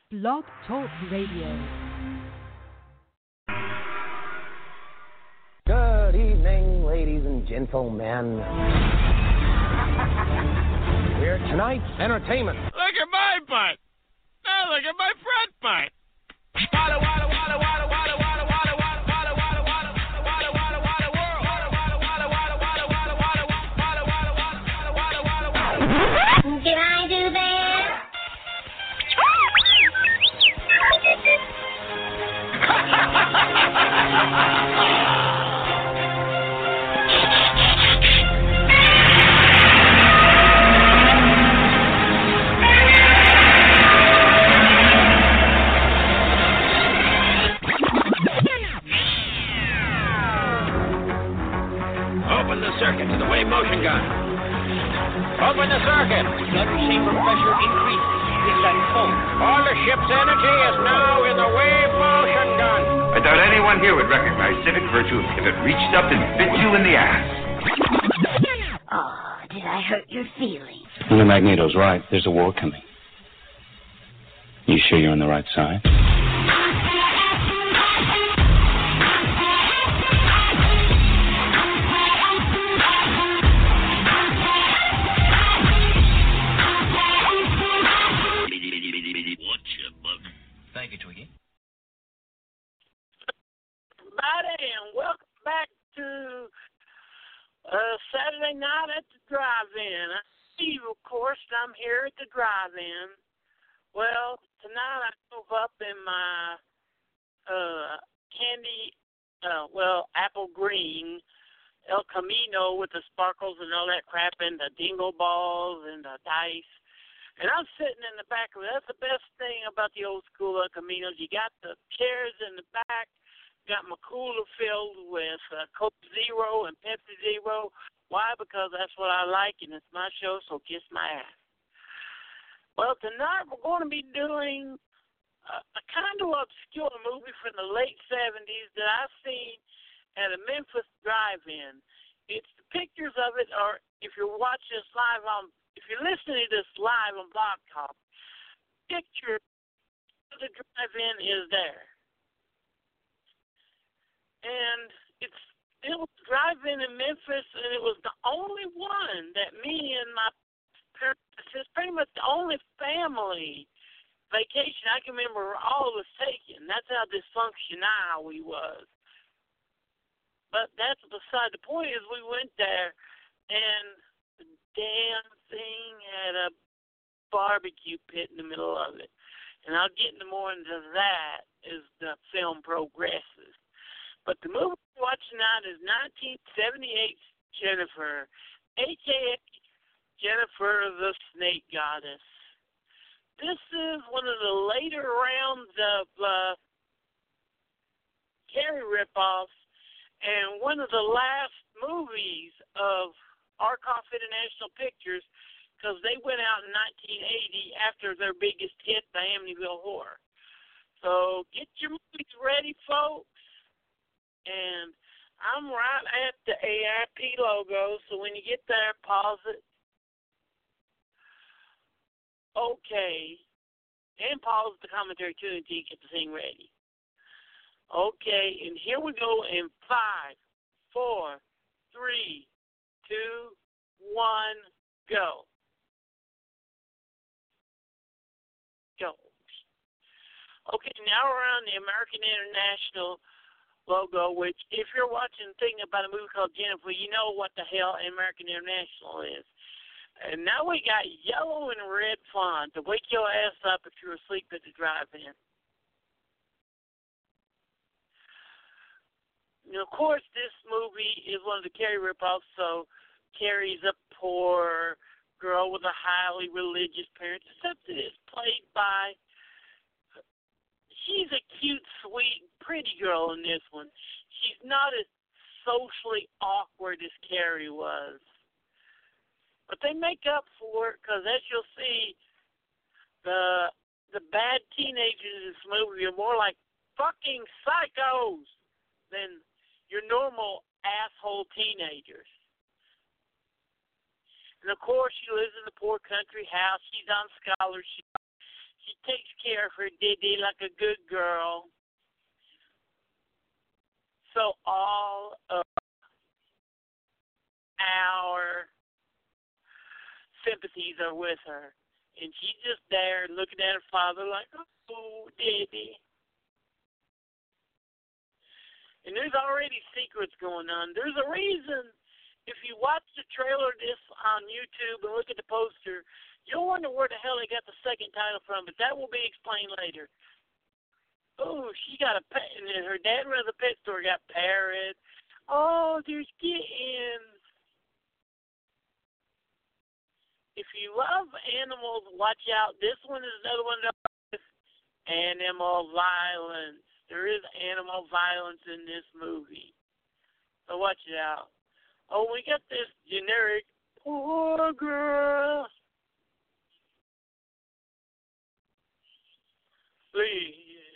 Blog Talk Radio. Good evening, ladies and gentlemen. We're tonight's entertainment. Look at my butt. Now look at my front butt. Wada, wada, wada, wada, wada, wada, wada, wada, wada, wada, wada, wada, wada, wada, world. Wada, wada, wada, wada, wada, wada, wada, wada, wada, wada, wada, wada, wada. Did I do that? Open the circuit to the wave motion gun. Open the circuit. Gun chamber pressure increases. Descent full. All the ship's energy is now in the wave motion gun. I doubt anyone here would recognize civic virtue if it reached up and bit you in the ass. Oh, did I hurt your feelings? Well, Magneto's right. There's a war coming. You sure you're on the right side? Thank you, Twiggy. Everybody, and welcome back to Saturday night at the drive-in. I see you, of course, I'm here at the drive-in. Well, tonight I drove up in my apple green El Camino with the sparkles and all that crap and the dingle balls and the dice. And I'm sitting in the back of it. That's the best thing about the old school El Caminos. You got the chairs in the back, got my cooler filled with Coke Zero and Pepsi Zero. Why? Because that's what I like, and it's my show, so kiss my ass. Well, tonight we're going to be doing a kind of obscure movie from the late 70s that I've seen at a Memphis drive-in. It's the pictures of it, or if you're watching this live on, if you're listening to this live on Blog Talk, picture of the drive-in is there. And it's still drive-in in Memphis, and it was the only one that me and my parents, it's pretty much the only family vacation I can remember all of us taking. That's how dysfunctional we was. But that's beside the point is we went there, and the damn thing had a barbecue pit in the middle of it. And I'll get into more into that as the film progresses. But the movie we're watching now is 1978's Jennifer, a.k.a. Jennifer the Snake Goddess. This is one of the later rounds of Carrie ripoffs and one of the last movies of Arkoff International Pictures because they went out in 1980 after their biggest hit, The Amityville Horror. So get your movies ready, folks. And I'm right at the AIP logo, so when you get there, pause it. Okay. And pause the commentary, too, until you get the thing ready. Okay, and here we go in 5, 4, 3, 2, 1, go. Go. Okay, now we're on the American International logo, which if you're watching a thing about a movie called Jennifer, you know what the hell American International is. And now we got yellow and red font to wake your ass up if you're asleep at the drive-in. And of course, this movie is one of the Carrie ripoffs, so Carrie's a poor girl with a highly religious parent, except it is played by, she's a cute, sweet, pretty girl in this one. She's not as socially awkward as Carrie was. But they make up for it, because as you'll see, the bad teenagers in this movie are more like fucking psychos than your normal asshole teenagers. And, of course, she lives in the poor country house. She's on scholarship. She takes care of her Diddy like a good girl. So all of our sympathies are with her. And she's just there looking at her father like, oh, Diddy. And there's already secrets going on. There's a reason. If you watch the trailer of this on YouTube and look at the poster, you'll wonder where the hell they got the second title from, but that will be explained later. Oh, she got a pet, and then her dad runs a pet store, got parrots. Oh, there's kittens. If you love animals, watch out. This one is another one of those animal violence. There is animal violence in this movie. So watch it out. Oh, we got this generic, poor girl. Please.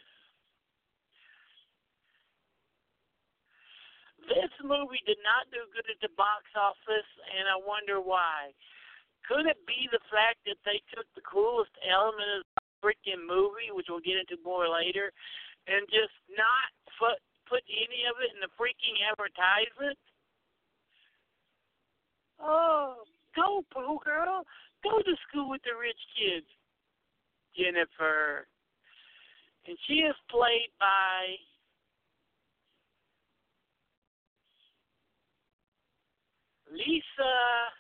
This movie did not do good at the box office, and I wonder why. Could it be the fact that they took the coolest element of the freaking movie, which we'll get into more later, and just not put any of it in the freaking advertisement? Oh, go, Pooh girl. Go to school with the rich kids. Jennifer. And she is played by Lisa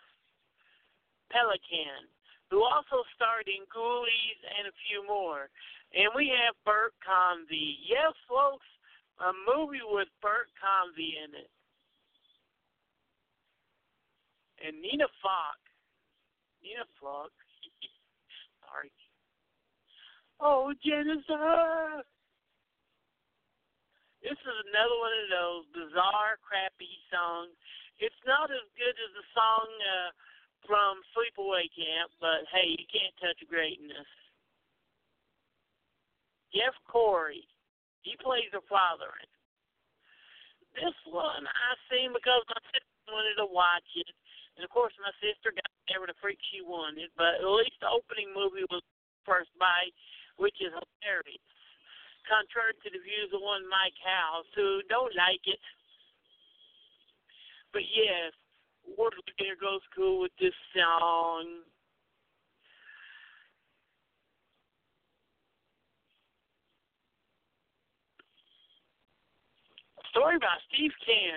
Pelican, who also starred in Ghoulies and a few more. And we have Burt Convy. Yes, folks, a movie with Burt Convy in it. And Nina Falk. Sorry. Oh, Jennifer. This is another one of those bizarre, crappy songs. It's not as good as the song from Sleepaway Camp, but hey, you can't touch greatness. Jeff Corey, he plays the father in it. This one I seen because my sister wanted to watch it. And, of course, my sister got whatever the freak she wanted. But at least the opening movie was First Bite, which is hilarious. Contrary to the views of one Mike House, who don't like it. But, yes, Ward Later goes cool with this song. A story by Steve Kent.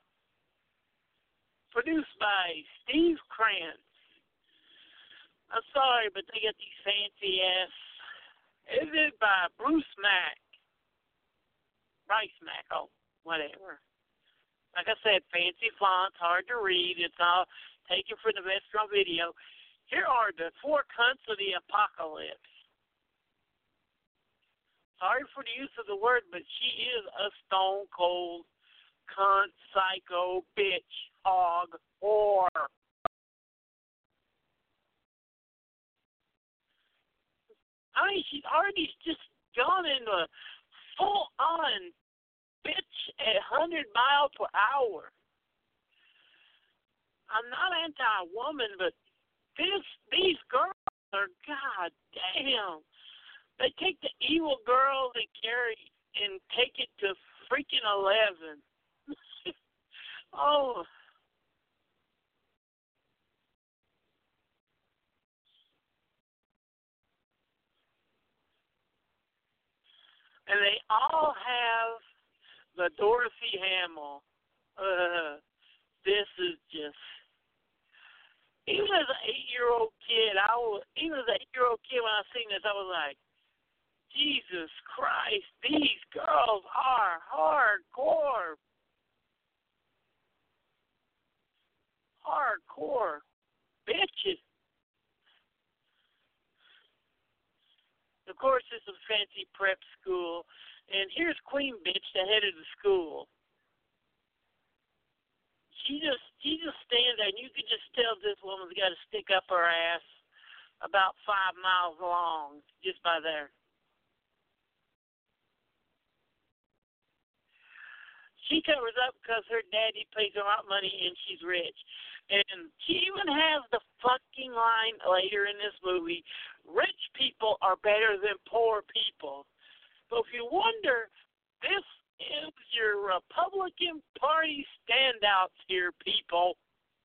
Produced by Steve Krantz. I'm sorry, but they got these fancy ass. Edited by Bruce Mack. Bryce Mack, oh, whatever. Like I said, fancy fonts, hard to read. It's all taken from the Vestron video. Here are the 4 cunts of the apocalypse. Sorry for the use of the word, but she is a stone cold cunt, psycho, bitch, hog, whore. I mean, she's already just gone into a full-on bitch at 100 miles per hour. I'm not anti-woman, but these girls are, god damn. They take the evil girl they carry and take it to freaking 11. Oh. And they all have the Dorothy Hamill. This is just, even as an 8-year-old kid, when I seen this, I was like, Jesus Christ, these girls are hardcore. Hardcore bitches. Of course, this is a fancy prep school. And here's Queen Bitch, the head of the school. She just stands there, and you can just tell this woman's got to stick up her ass about 5 miles long just by there. She covers up because her daddy pays her out money and she's rich. And he even has the fucking line later in this movie, rich people are better than poor people. So if you wonder, this is your Republican Party standouts here, people.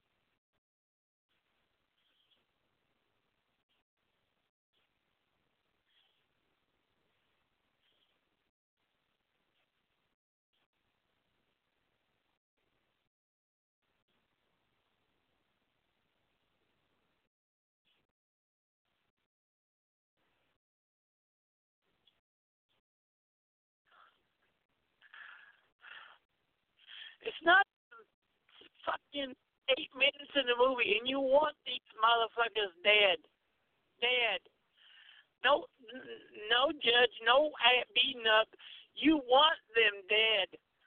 It's not fucking 8 minutes in the movie, and you want these motherfuckers dead. Dead. No, no judge, no beating up. You want them dead.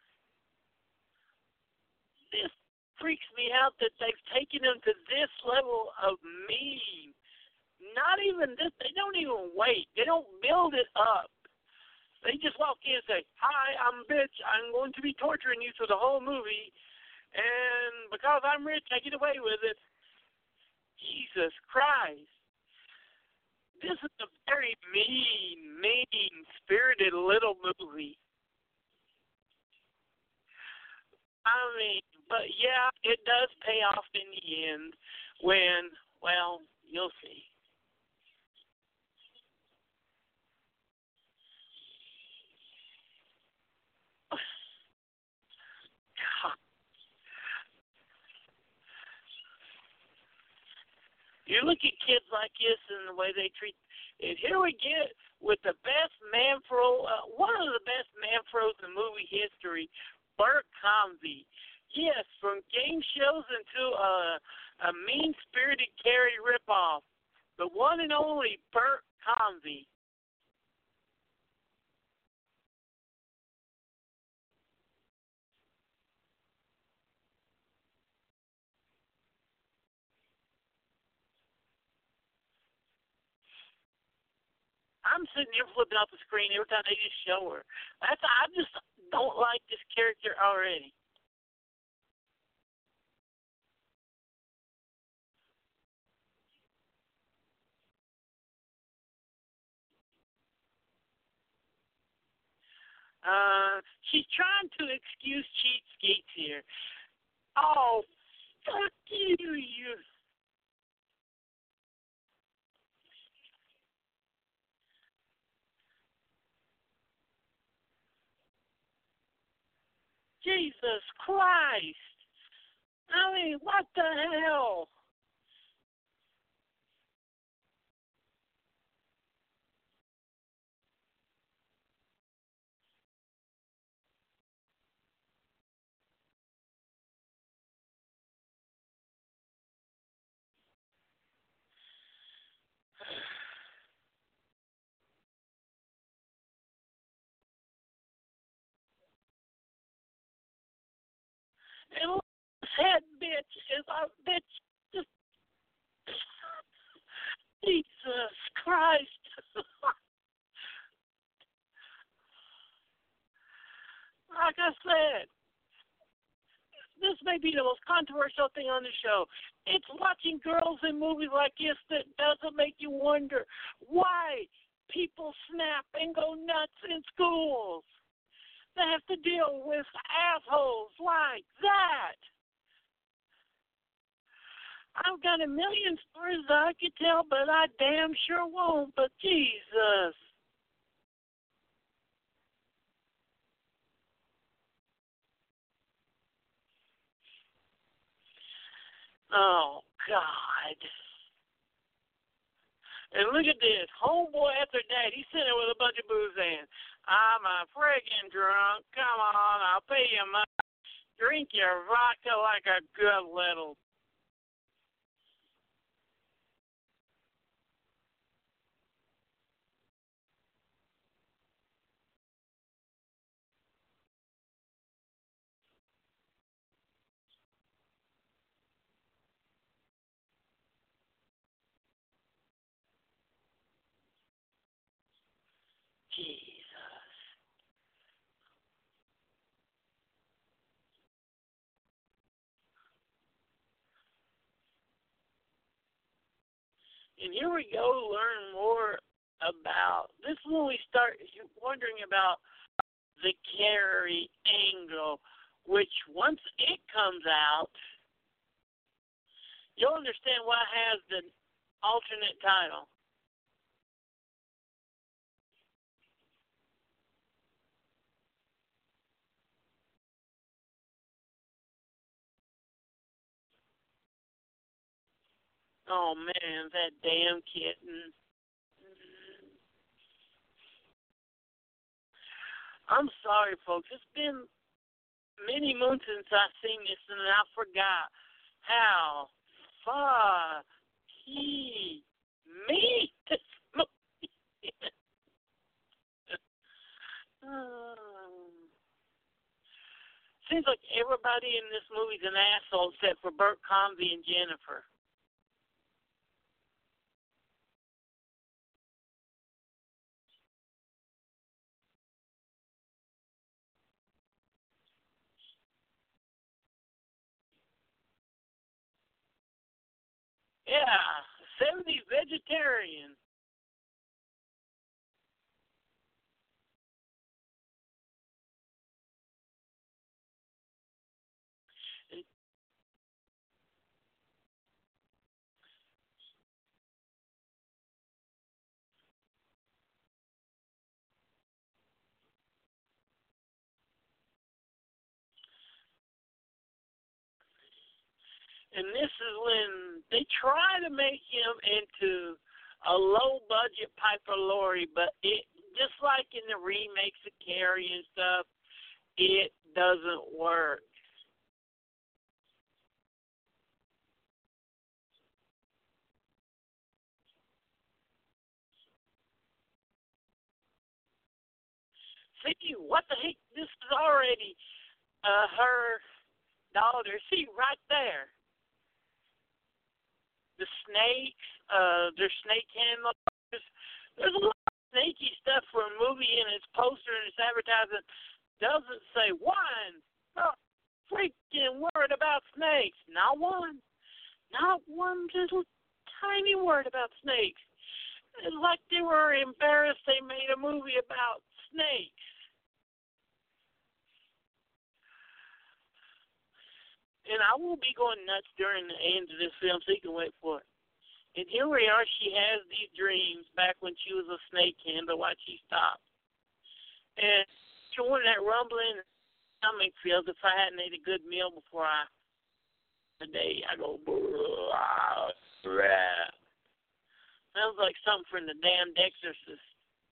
This freaks me out that they've taken them to this level of mean. Not even this. They don't even wait. They don't build it up. They just walk in and say, "Hi, I'm a bitch. I'm going to be torturing you for the whole movie. And because I'm rich, I get away with it." Jesus Christ. This is a very mean-spirited little movie. I mean, but yeah, it does pay off in the end when, well, you'll see. You look at kids like this and the way they treat, and here we get with the best Manfro, one of the best Manfros in movie history, Burt Convy. Yes, from game shows into a mean-spirited Carrie ripoff, the one and only Burt Convy. I'm sitting here flipping off the screen every time they just show her. I just don't like this character already. She's trying to excuse cheatskates here. Oh, fuck you, you. Jesus Christ. I mean, what the hell? And this head bitch is a bitch. Just, Jesus Christ. Like I said, this may be the most controversial thing on the show. It's watching girls in movies like this that doesn't make you wonder why people snap and go nuts in schools. They have to deal with assholes like that. I've got a million stories that I could tell, but I damn sure won't. But Jesus. Oh, God. And look at this. Homeboy after dad, he's sitting there with a bunch of booze in. I'm a friggin' drunk. Come on, I'll pay you money. Drink your vodka like a good little. Jesus. And here we go to learn more about, this is when we start wondering about the Carrie angle, which once it comes out, you'll understand why it has the alternate title. Oh, man, that damn kitten. I'm sorry, folks. It's been many moons since I've seen this, and I forgot how far he made this movie. Seems like everybody in this movie is an asshole except for Bert Convy and Jennifer. Yeah, 70s vegetarian. And this is when they try to make him into a low-budget Piper Laurie, but it, just like in the remakes of Carrie and stuff, it doesn't work. See, what the heck? This is already her daughter. See, right there. The snakes, their snake handlers. There's a lot of snaky stuff for a movie, and its poster and its advertisement doesn't say one freaking word about snakes. Not one. Not one little tiny word about snakes. It's like they were embarrassed they made a movie about snakes. And I will be going nuts during the end of this film, so you can wait for it. And here we are. She has these dreams back when she was a snake handler. Why she stopped. And she wanted that rumbling stomach feels if I hadn't ate a good meal before today. I go, sounds like something from the damn Exorcist.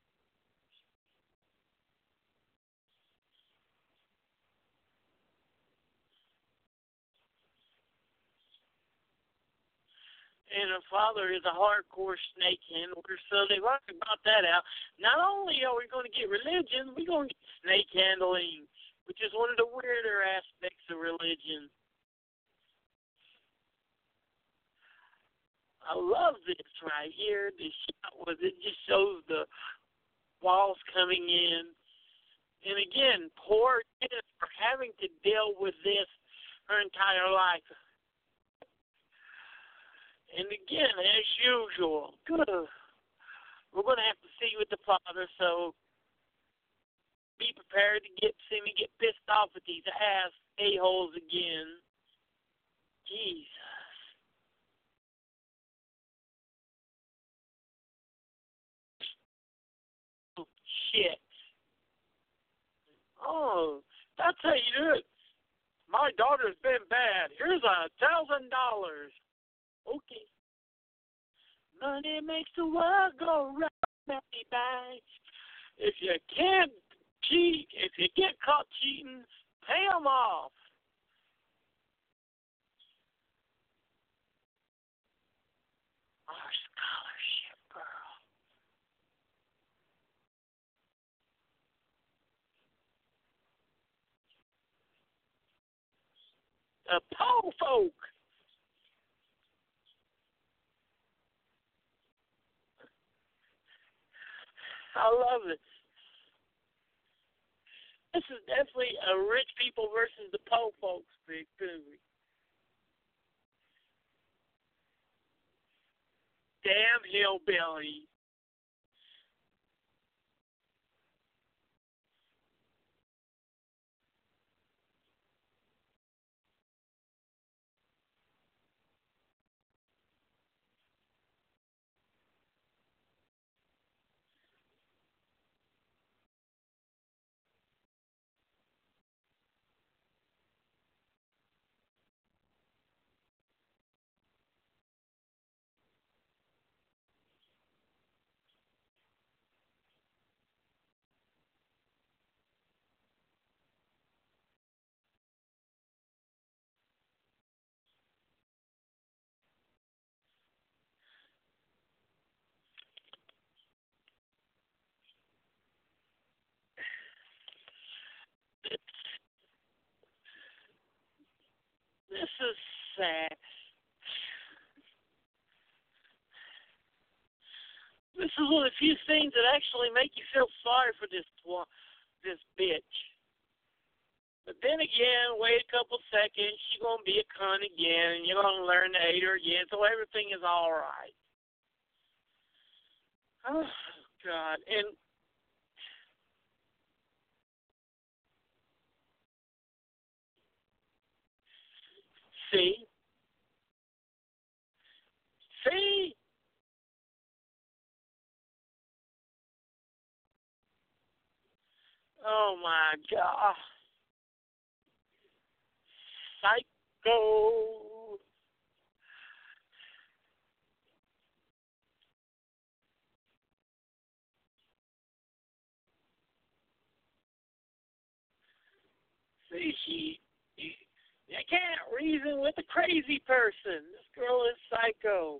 And her father is a hardcore snake handler, so they've already brought that out. Not only are we going to get religion, we're going to get snake handling, which is one of the weirder aspects of religion. I love this right here. This shot was, it just shows the walls coming in. And again, poor Jennifer having to deal with this her entire life. And again, as usual, we're going to have to see with the father, so be prepared to see me get pissed off with these ass a-holes again. Jesus. Oh, shit. Oh, that's how you do it. My daughter's been bad. Here's $1,000. Okay. Money makes the world go round, baby. If you can't cheat, if you get caught cheating, pay them off. Our scholarship girl. The po folk. I love it. This is definitely a rich people versus the poor folks big movie. damn hillbilly. This is sad. This is one of the few things that actually make you feel sorry for this bitch. But then again, wait a couple seconds, she's going to be a cunt again, and you're going to learn to hate her again, so everything is all right. Oh, God. And see? Oh, my God. Psycho. See, you can't reason with a crazy person. This girl is psycho.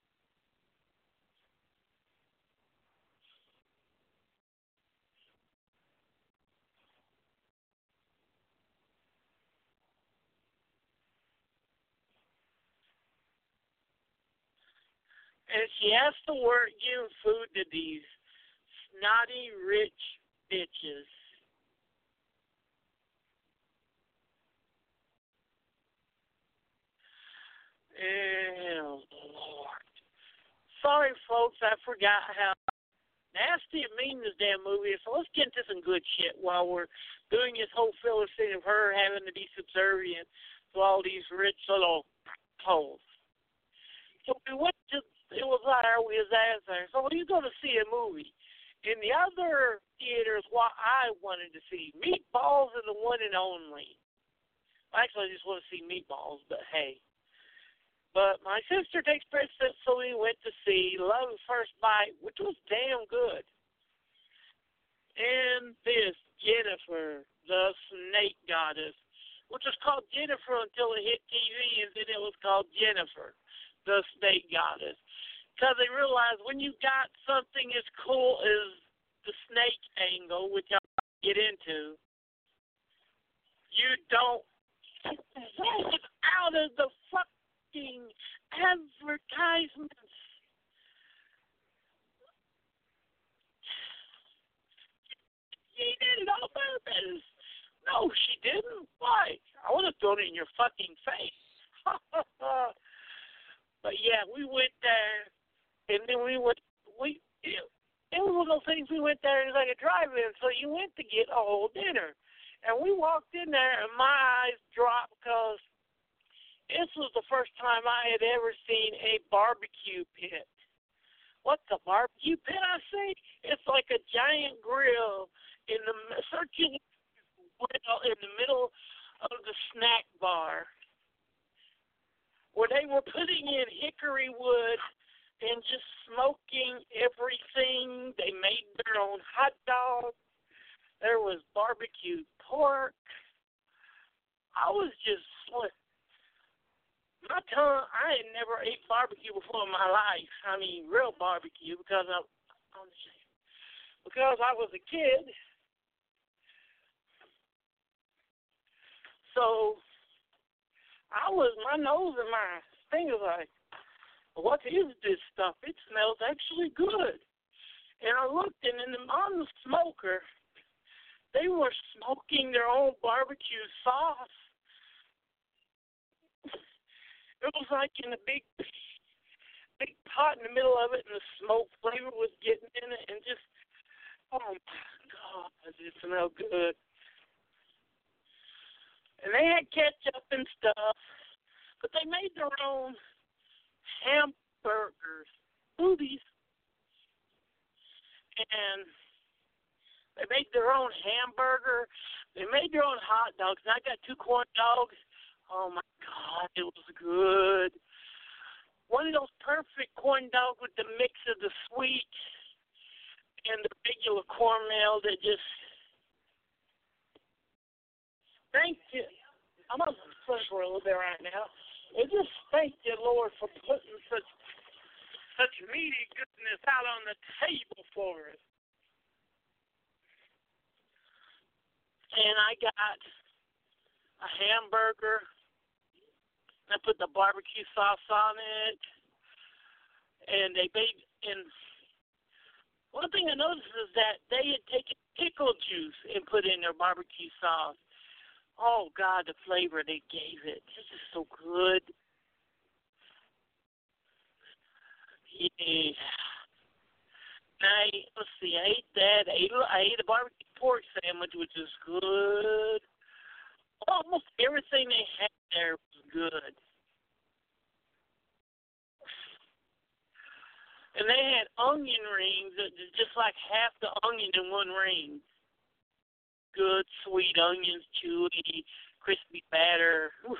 And she has to work giving food to these snotty rich bitches. Oh, Lord. Sorry, folks, I forgot how nasty and mean this damn movie is. So let's get into some good shit while we're doing this whole filler thing of her having to be subservient to all these rich little hoes. So we went to, it was there, we was there. So we're going to see a movie. In the other theaters, what I wanted to see, Meatballs is the one and only. Actually, I just want to see Meatballs, but hey. But my sister takes precedence, so we went to see Love at First Bite, which was damn good. And this, Jennifer, the Snake Goddess, which was called Jennifer until it hit TV, and then it was called Jennifer, the Snake Goddess. Because they realized when you got something as cool as the snake angle, which I'll get into, you don't roll it out of the fucking advertisements. She did it on purpose. No, she didn't. Why? I would have thrown it in your fucking face. But yeah, we went there, and then it was one of those things, we went there, it was like a drive-in, so you went to get a whole dinner. And we walked in there, and my eyes dropped because this was the first time I had ever seen a barbecue pit. What's a barbecue pit, I say? It's like a giant grill in the circular grill in the middle of the snack bar where they were putting in hickory wood and just smoking everything. They made their own hot dogs. There was barbecued pork. I was just my tongue. I had never ate barbecue before in my life. I mean, real barbecue because I was a kid. So my nose and my thing was like, what is this stuff? It smells actually good. And I looked, and on the smoker, they were smoking their own barbecue sauce. It was like in a big big pot in the middle of it, and the smoke flavor was getting in it, and just, oh my God, it just smelled good. And they had ketchup and stuff, but they made their own hamburgers, boobies, and they made their own hamburger. They made their own hot dogs, and I got 2 corn dogs. Oh my God, it was good. One of those perfect corn dogs with the mix of the sweet and the regular cornmeal that just, thank you. I'm on the front for a little bit right now. It just thank you, Lord, for putting such meaty goodness out on the table for us. And I got a hamburger. I put the barbecue sauce on it, and they made. And one thing I noticed is that they had taken pickle juice and put in their barbecue sauce. Oh God, the flavor they gave it! This is so good. Yeah. Let's see. I ate that. I ate a barbecue pork sandwich, which is good. Almost everything they had there was good. And they had onion rings, just like half the onion in one ring. Good, sweet onions, chewy, crispy batter. Whew.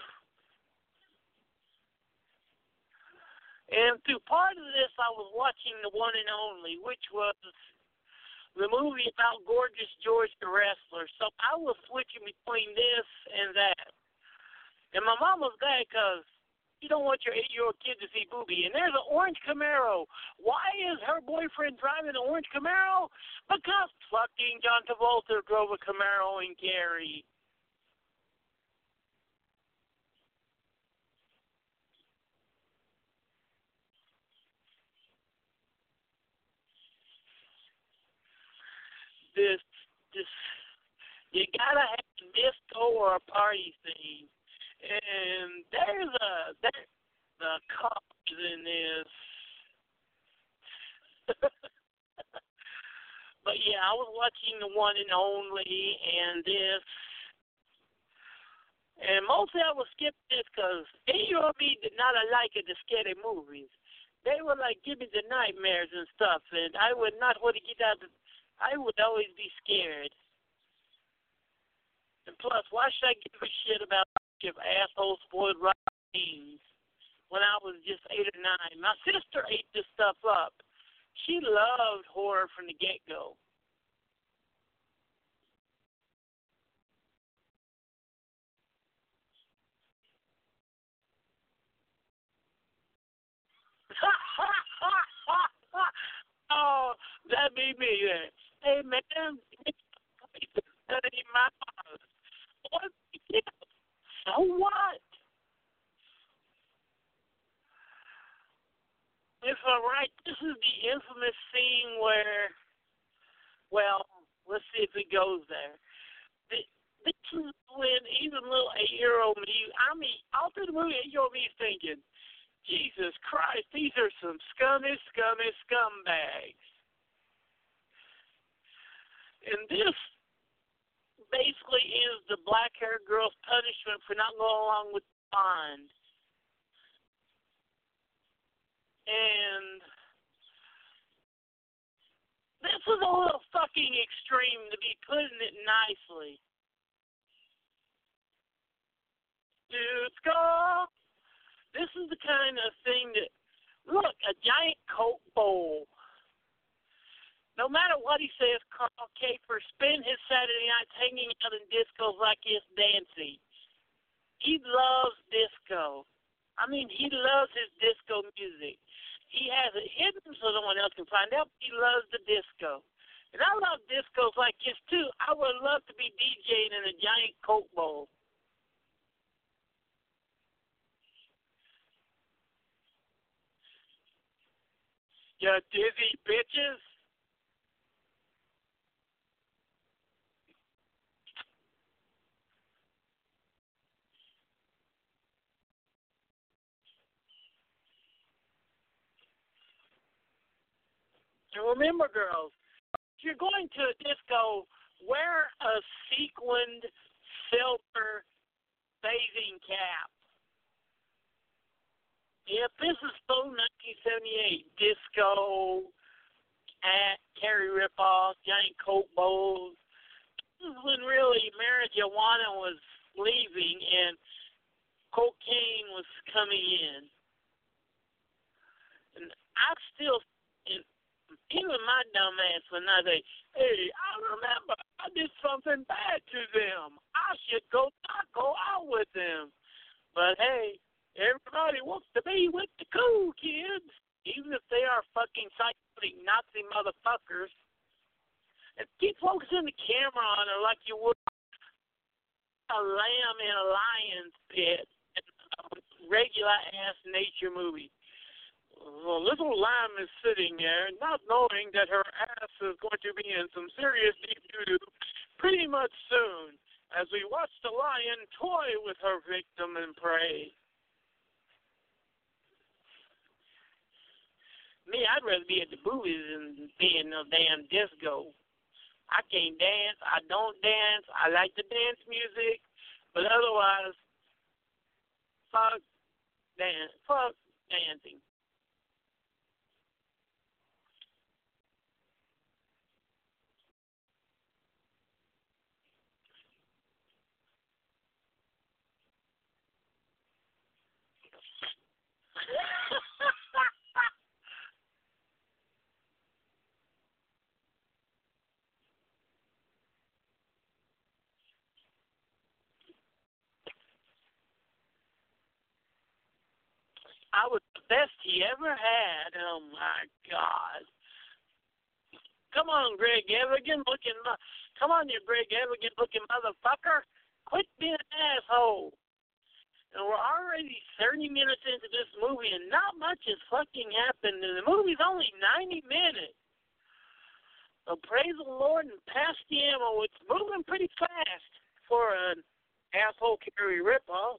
And through part of this, I was watching The One and Only, which was the movie about Gorgeous George the Wrestler. So I was switching between this and that. And my mom was glad because you don't want your 8-year-old kid to see booby. And there's an orange Camaro. Why is her boyfriend driving an orange Camaro? Because fucking John Travolta drove a Camaro in Gary. This, you gotta have a disco or a party theme. And there's the cops in this. But yeah, I was watching The One and Only and this. And mostly I would skip this because 8-year-old me did not like the scary movies. They were like, give me the nightmares and stuff. And I would not want to get out of I would always be scared. And plus, why should I give a shit about if assholes spoiled rotten beans when I was just 8 or 9? My sister ate this stuff up. She loved horror from the get-go. Oh, that be me then. Hey, man, that ain't my house. What? So what? If I'm right, this is the infamous scene where, well, let's see if it goes there. This is when even little 8-year-old me, all through the movie, 8-year-old me is thinking, Jesus Christ, these are some scummy scumbags. And this basically is the black-haired girl's punishment for not going along with Bond. And this is a little fucking extreme to be putting it nicely. Disco. This is the kind of thing that, look, a giant Coke bowl. No matter what he says, Carl Kafer spend his Saturday nights hanging out in discos like it's dancing. He loves disco. I mean, he loves his disco music. He has it hidden so no one else can find out, but he loves the disco. And I love discos like this, too. I would love to be DJing in a giant Coke bowl. You dizzy bitches. And remember, girls, if you're going to a disco, wear a sequined silver bathing cap. If this is so 1978 disco at Carrie Ripoff, Giant Coke Bowls, this is when really marijuana was leaving and cocaine was coming in. And I still, even my dumb ass, when I say, hey, I remember I did something bad to them. I should go out with them. But hey, everybody wants to be with the cool kids, even if they are fucking psychotic Nazi motherfuckers. And keep focusing the camera on her like you would a lamb in a lion's pit in a regular-ass nature movie. The little lamb is sitting there, not knowing that her ass is going to be in some serious deep doo-doo pretty much soon, as we watch the lion toy with her victim and prey. Me, I'd rather be at the movies than be in no damn disco. I can't dance. I don't dance. I like the dance music, but otherwise, fuck dancing. I was the best he ever had. Oh, my God. Come on, Greg Evigan looking. Come on, you Greg Evigan looking motherfucker. Quit being an asshole. And we're already 30 minutes into this movie, and not much has fucking happened. And the movie's only 90 minutes. So praise the Lord and pass the ammo. It's moving pretty fast for an asshole Carrie ripoff.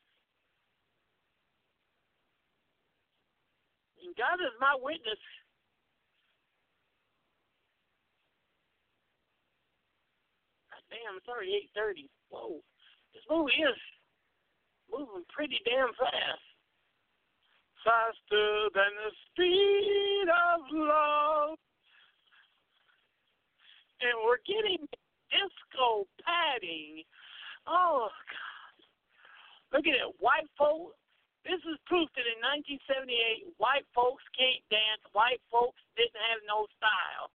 And God is my witness. God damn, it's already 8:30. Whoa. This movie is moving pretty damn fast. Faster than the speed of love. And we're getting disco padding. Oh, God. Look at it. White folks. This is proof that in 1978, white folks can't dance. White folks didn't have no style.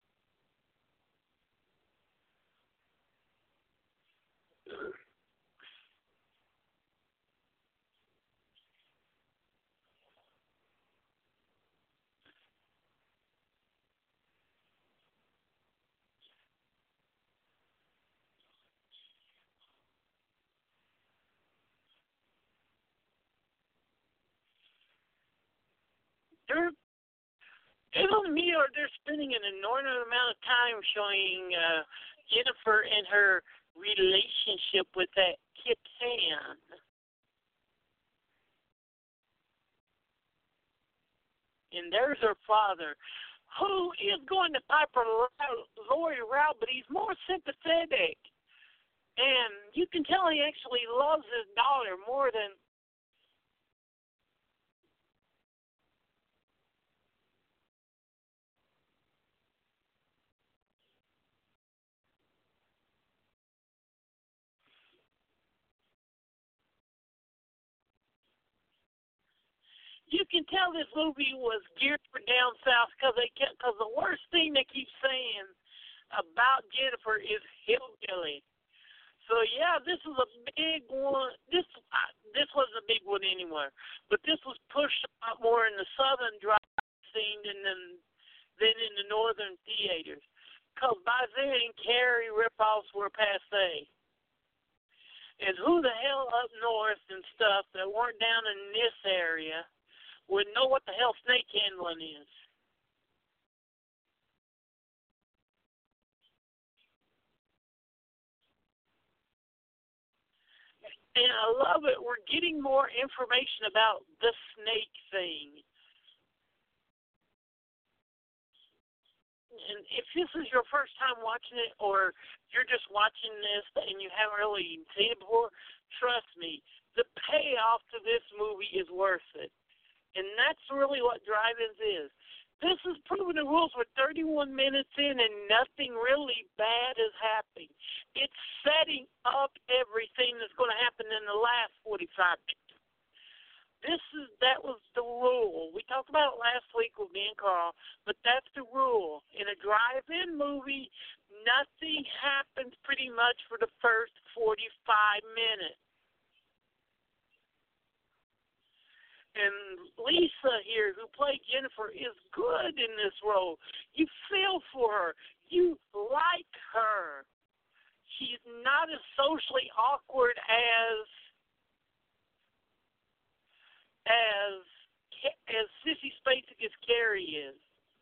They're spending an inordinate amount of time showing Jennifer and her relationship with that Kip Fan. And there's her father, who is going to Piper Laurie route, but he's more sympathetic. And you can tell he actually loves his daughter more than... You can tell this movie was geared for down south because the worst thing they keep saying about Jennifer is hillbilly. So yeah, this was a big one. This wasn't a big one anywhere, but this was pushed a lot more in the southern drive scene than in the northern theaters. Because by then, Carrie ripoffs were passé. And who the hell up north and stuff that weren't down in this area would know what the hell snake handling is. And I love it. We're getting more information about the snake thing. And if this is your first time watching it, or you're just watching this and you haven't really seen it before, trust me, the payoff to this movie is worth it. And that's really what Drive-Ins is. This is Proving the Rules. We're 31 minutes in and nothing really bad is happening. It's setting up everything that's going to happen in the last 45 minutes. That was the rule. We talked about it last week with me and Carl, but that's the rule. In a drive-in movie, nothing happens pretty much for the first 45 minutes. And Lisa here, who played Jennifer, is good in this role. You feel for her. You like her. She's not as socially awkward as Sissy Spacek as Carrie is.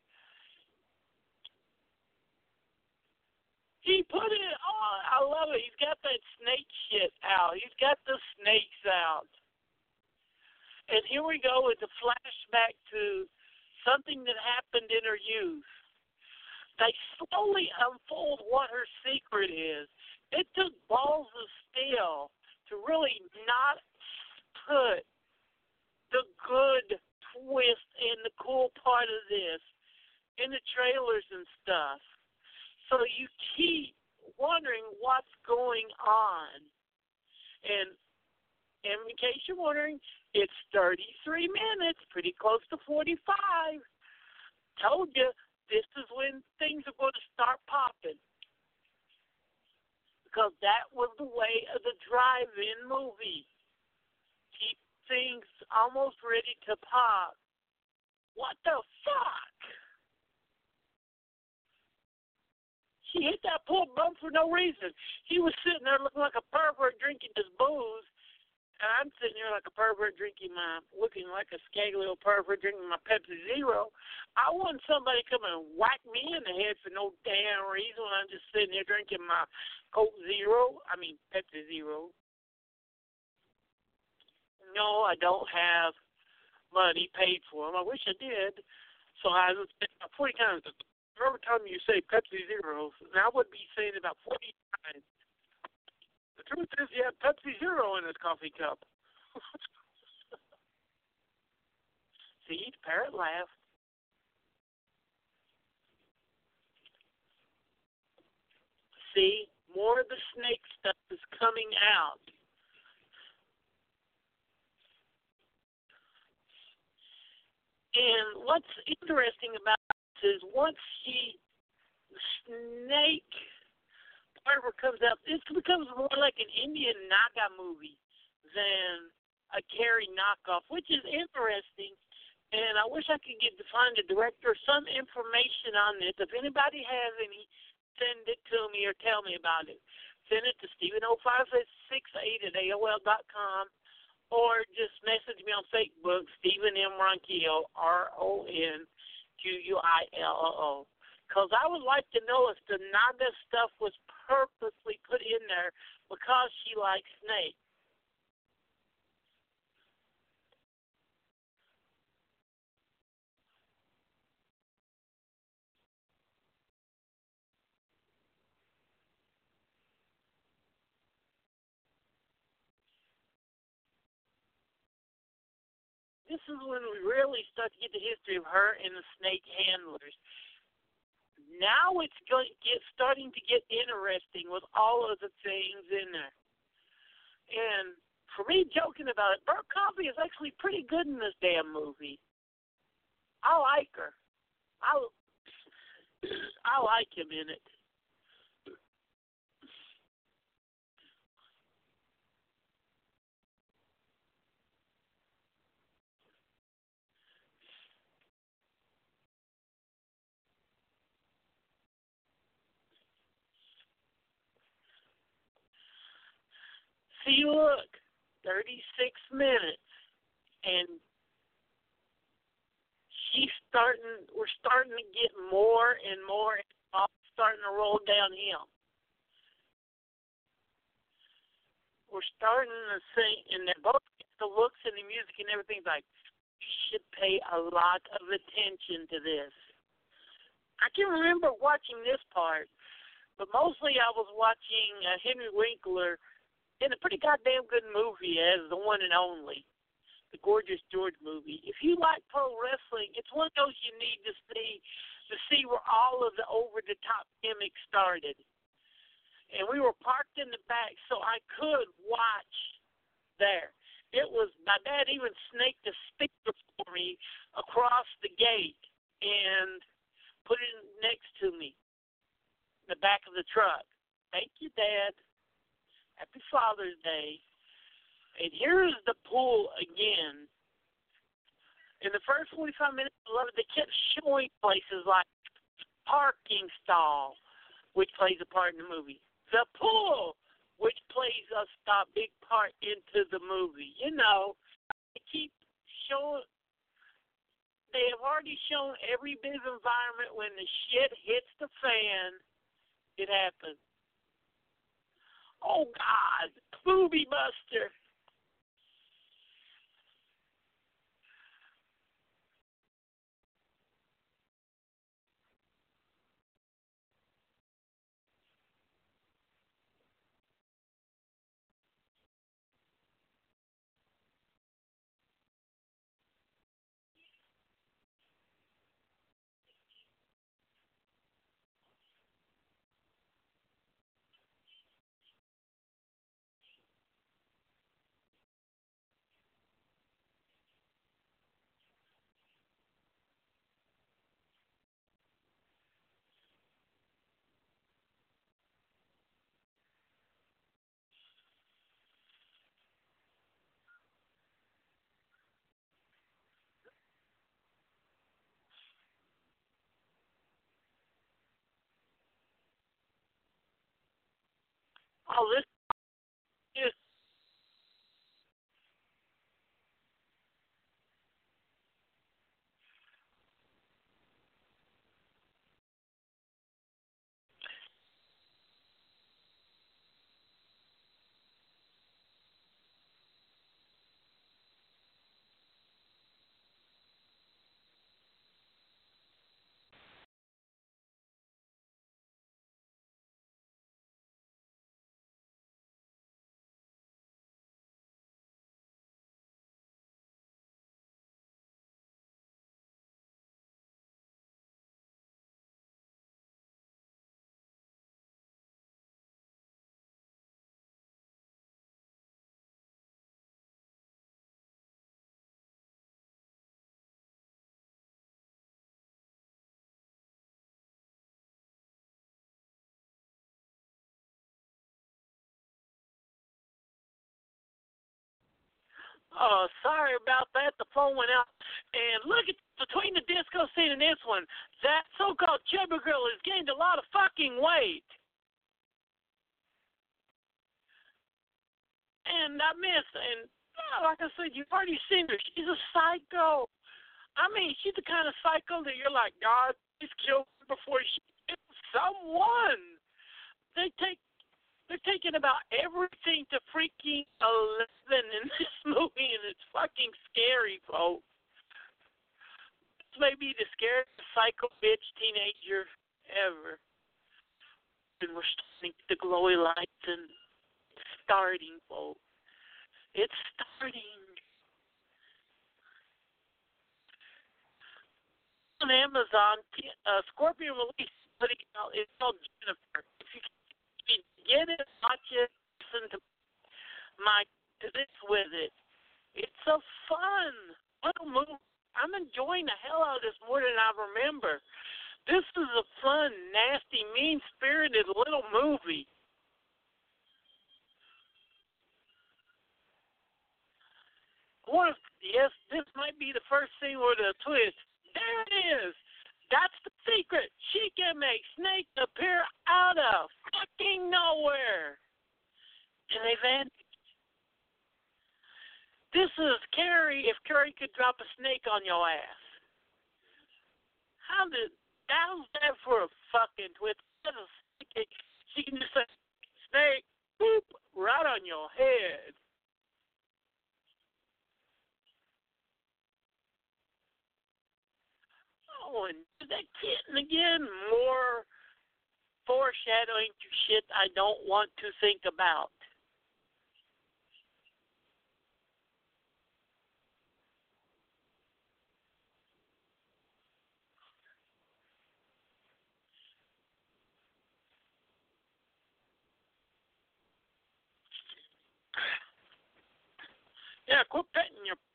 He put it on. I love it. He's got that snake shit out. He's got the snakes out. And here we go with the flashback to something that happened in her youth. They slowly unfold what her secret is. It took balls of steel to really not put the good twist and the cool part of this in the trailers and stuff. So you keep wondering what's going on. And in case you're wondering, it's 33 minutes, pretty close to 45. Told you, this is when things are going to start popping. Because that was the way of the drive-in movie. Keep things almost ready to pop. What the fuck? She hit that poor bum for no reason. He was sitting there looking like a pervert drinking his booze. And I'm sitting here like a pervert looking like a scaggy little pervert drinking my Pepsi Zero. I want somebody to come and whack me in the head for no damn reason when I'm just sitting here drinking my Pepsi Zero. No, I don't have money paid for them. I wish I did. So I would spend about 40 times. Every time you say Pepsi Zero, now I would be saying about 40 times. The truth is, you have Pepsi Zero in this coffee cup. See, the parrot laughed. See, more of the snake stuff is coming out. And what's interesting about this is once the snake part comes out, this becomes more like an Indian Naga movie than a Carrie knockoff, which is interesting. And I wish I could find the director some information on this. If anybody has any, send it to me or tell me about it. Send it to Stephen0568@AOL.com or just message me on Facebook, Stephen M. Ronquillo, RONQUILLO. Because I would like to know if the Naga stuff was purposely put in there because she likes snakes. This is when we really start to get the history of her and the snake handlers. Now it's starting to get interesting with all of the things in there. And for me, joking about it, Burt Coffee is actually pretty good in this damn movie. I like her. I like him in it. See, look, 36 minutes, and we're starting to get more and more, and it's starting to roll downhill. We're starting to see, and they're both the looks and the music and everything's like, you should pay a lot of attention to this. I can remember watching this part, but mostly I was watching Henry Winkler in a pretty goddamn good movie as the one and only, the Gorgeous George movie. If you like pro wrestling, it's one of those you need to see where all of the over-the-top gimmicks started. And we were parked in the back, so I could watch there. It was, my dad even snaked a speaker for me across the gate and put it next to me in the back of the truck. Thank you, Dad. Happy Father's Day. And here's the pool again. In the first 45 minutes, I love it. They kept showing places like parking stall, which plays a part in the movie. The pool, which plays a big part into the movie. You know, they keep showing. They have already shown every bit of environment. When the shit hits the fan, it happens. Oh, God. Booby Buster. Oh, this is. Oh, sorry about that. The phone went out. And look at between the disco scene and this one, that so-called chubby girl has gained a lot of fucking weight. And I miss, and like I said, you've already seen her. She's a psycho. I mean, she's the kind of psycho that you're like, God, please kill her before she kills someone. They're taking about everything to freaking 11 in this movie, and it's fucking scary, folks. This may be the scariest psycho bitch teenager ever. And we're starting the glowy lights and starting, folks. It's starting. On Amazon, Scorpion released it's called Jennifer. If you get it, watch it, listen to this with it. It's a fun little movie. I'm enjoying the hell out of this more than I remember. This is a fun, nasty, mean-spirited little movie. Yes, this might be the first scene with a twist. There it is. That's the secret. She can make Snake appear out of fucking nowhere. And they vanished. This is Carrie if Carrie could drop a snake on your ass. How's that for a fucking twist? She can just say, Snake, boop, right on your head. Oh, and that kitten again, foreshadowing to shit I don't want to think about. Yeah, quit petting your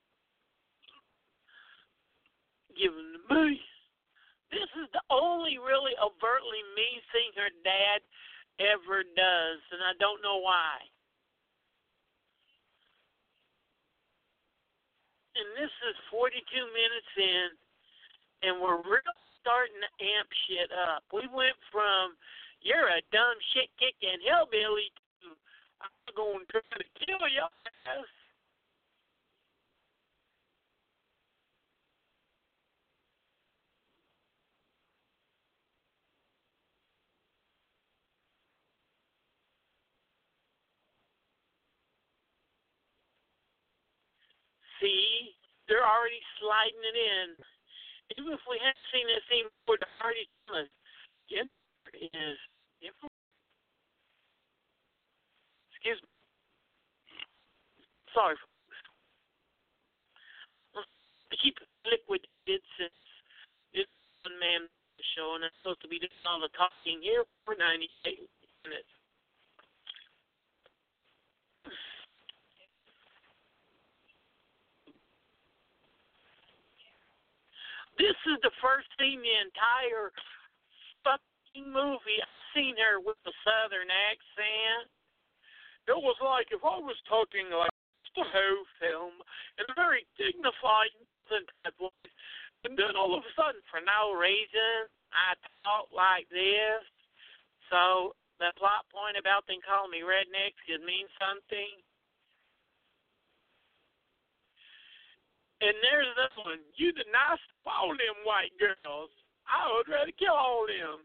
giving the me. This is the only really overtly mean thing her dad ever does, and I don't know why. And this is 42 minutes in, and we're really starting to amp shit up. We went from, you're a dumb shit-kicking hillbilly to, I'm going to try to kill your ass. See, they're already sliding it in. Even if we hadn't seen that scene before, they're already telling us, Jennifer is different. Excuse me. Sorry. I keep liquidated since it's a one-man show, and I'm supposed to be doing all the talking here for 98 minutes. This is the first scene in the entire fucking movie I've seen her with a southern accent. It was like if I was talking like the whole film in a very dignified voice, and then all of a sudden, for no reason, I talk like this. So the plot point about them calling me rednecks could mean something. And there's this one. You the nice all them white girls. I would rather kill all them.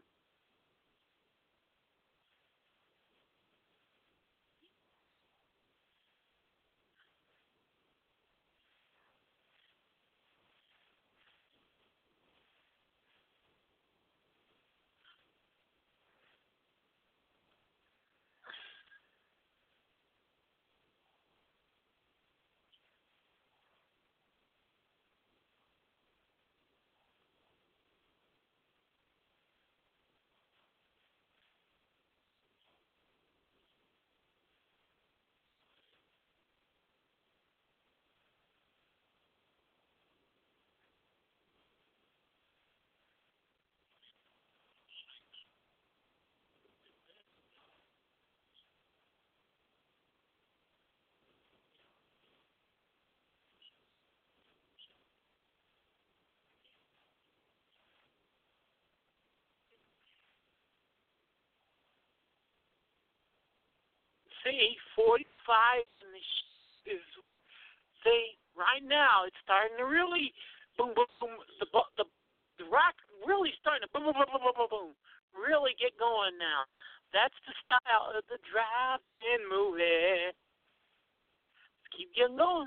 See, 45 is, see, right now it's starting to really boom, boom, boom. The rock really starting to boom, boom, boom, boom, boom, boom, boom. Really get going now. That's the style of the drive-in movie. Let's keep getting going.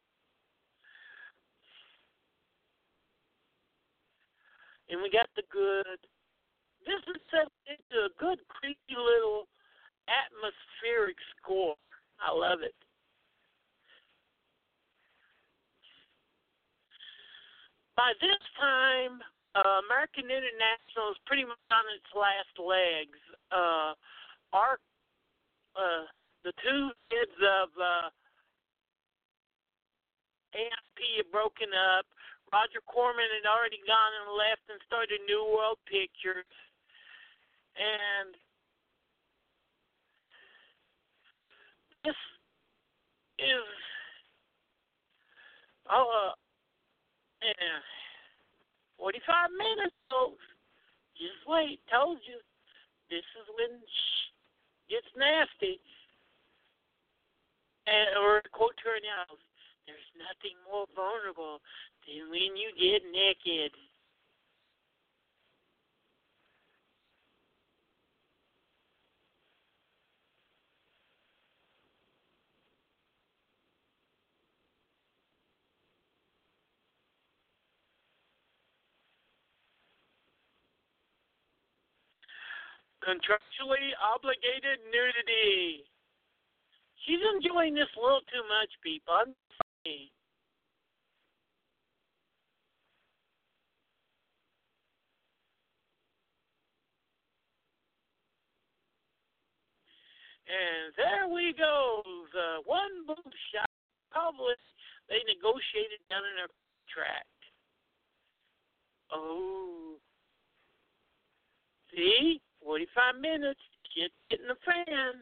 And we got the good. This is set into a good, creepy little atmospheric score. I love it. By this time, American International is pretty much on its last legs. The two kids of AMP had broken up. Roger Corman had already gone and left and started New World Pictures. And this is 45 minutes, folks. Just wait. Told you. This is when gets nasty. Or quote to her now, there's nothing more vulnerable than when you get naked. Contractually obligated nudity. She's enjoying this a little too much, people. I'm sorry. And there we go. The one boob shot published. They negotiated down in their contract. Oh. See? 45 minutes. Shit's hitting the fan.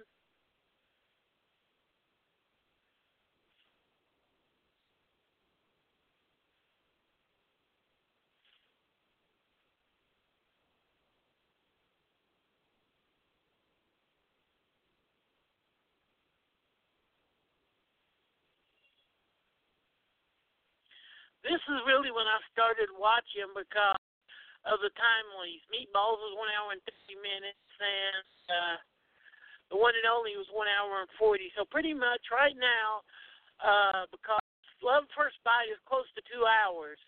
This is really when I started watching because of the time release. Meatballs was 1 hour and 30 minutes, and the one and only was 1 hour and 40. So pretty much right now, because Love First Bite is close to 2 hours,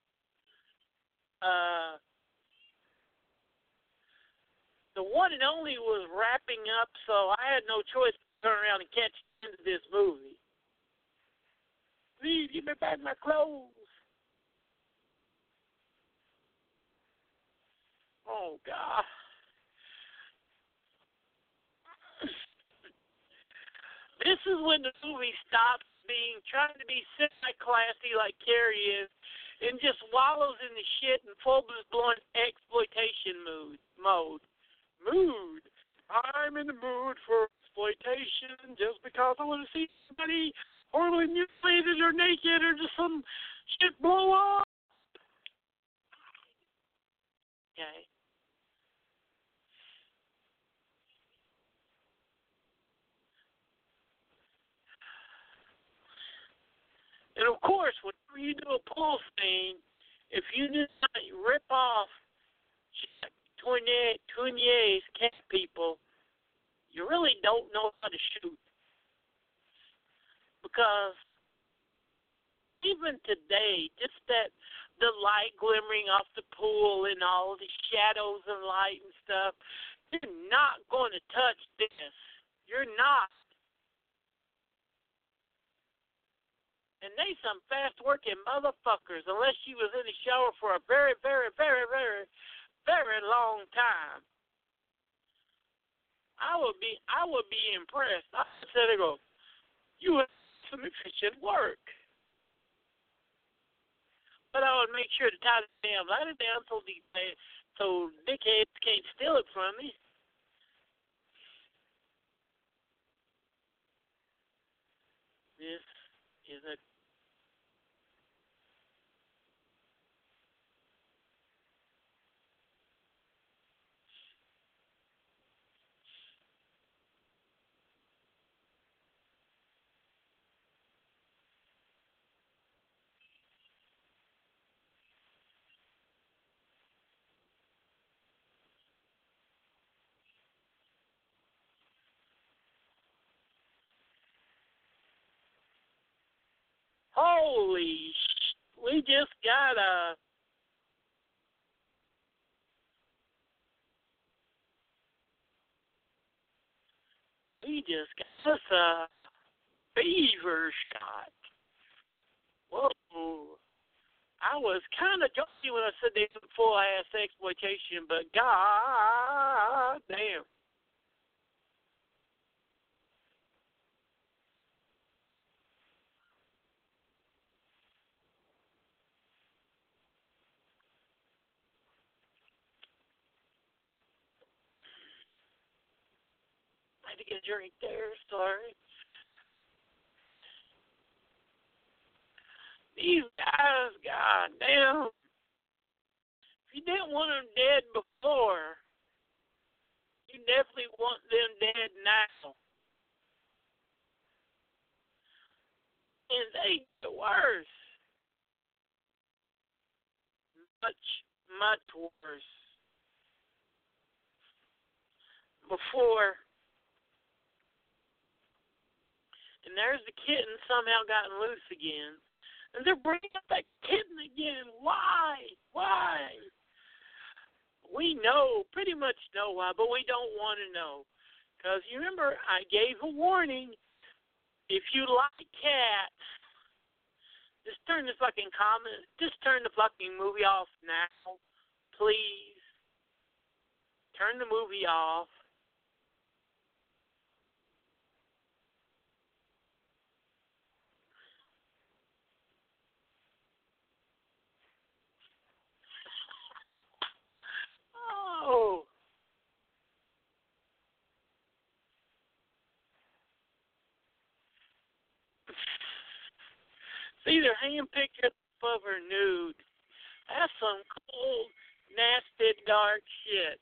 the one and only was wrapping up, so I had no choice but to turn around and catch into this movie. Please give me back my clothes. Oh, God. This is when the movie stops trying to be semi-classy like Carrie is and just wallows in the shit and full-blown exploitation mode. I'm in the mood for exploitation just because I want to see somebody horribly mutilated or naked or just some shit blow up. Okay. And of course, whenever you do a pull scene, if you do not rip off Tournier's cat people, you really don't know how to shoot. Because even today, just that the light glimmering off the pool and all the shadows and light and stuff, you're not going to touch this. You're not. And they some fast-working motherfuckers, unless she was in the shower for a very, very, very, very, very long time. I would be impressed. I said, I go, you have some efficient work. But I would make sure to tie the damn ladder down so dickheads can't steal it from me. This is a holy sh! We just got us a beaver shot. Whoa. I was kind of joking when I said they were full-ass exploitation, but god damn. I had to get a drink there, sorry. These guys, goddamn. If you didn't want them dead before, you definitely want them dead now. And they get worse. Much, much worse. Before. And there's the kitten somehow gotten loose again. And they're bringing up that kitten again. Why? Why? we know, pretty much know why, but we don't want to know. Because you remember, I gave a warning. If you like cats, just turn the fucking movie off now, please. Turn the movie off. Oh. It's either hand-picked of her nude. That's some cold, nasty, dark shit.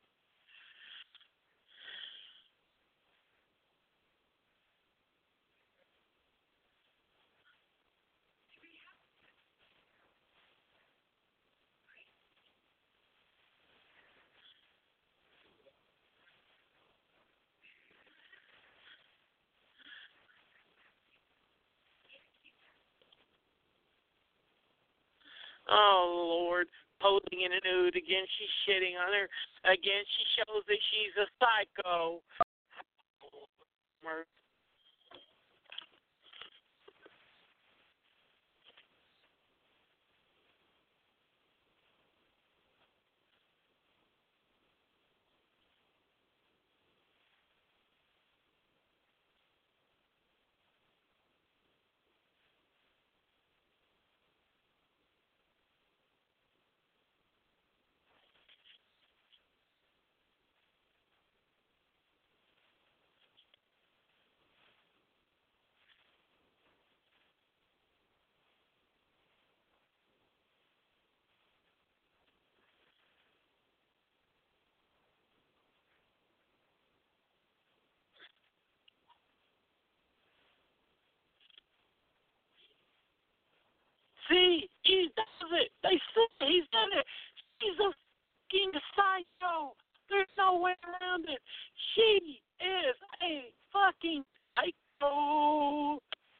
Oh, Lord. Posing in a nude. Again, she's shitting on her. Again, she shows that she's a psycho. See, he does it. They say he's done it. She's a fucking psycho. There's no way around it. She is a fucking psycho.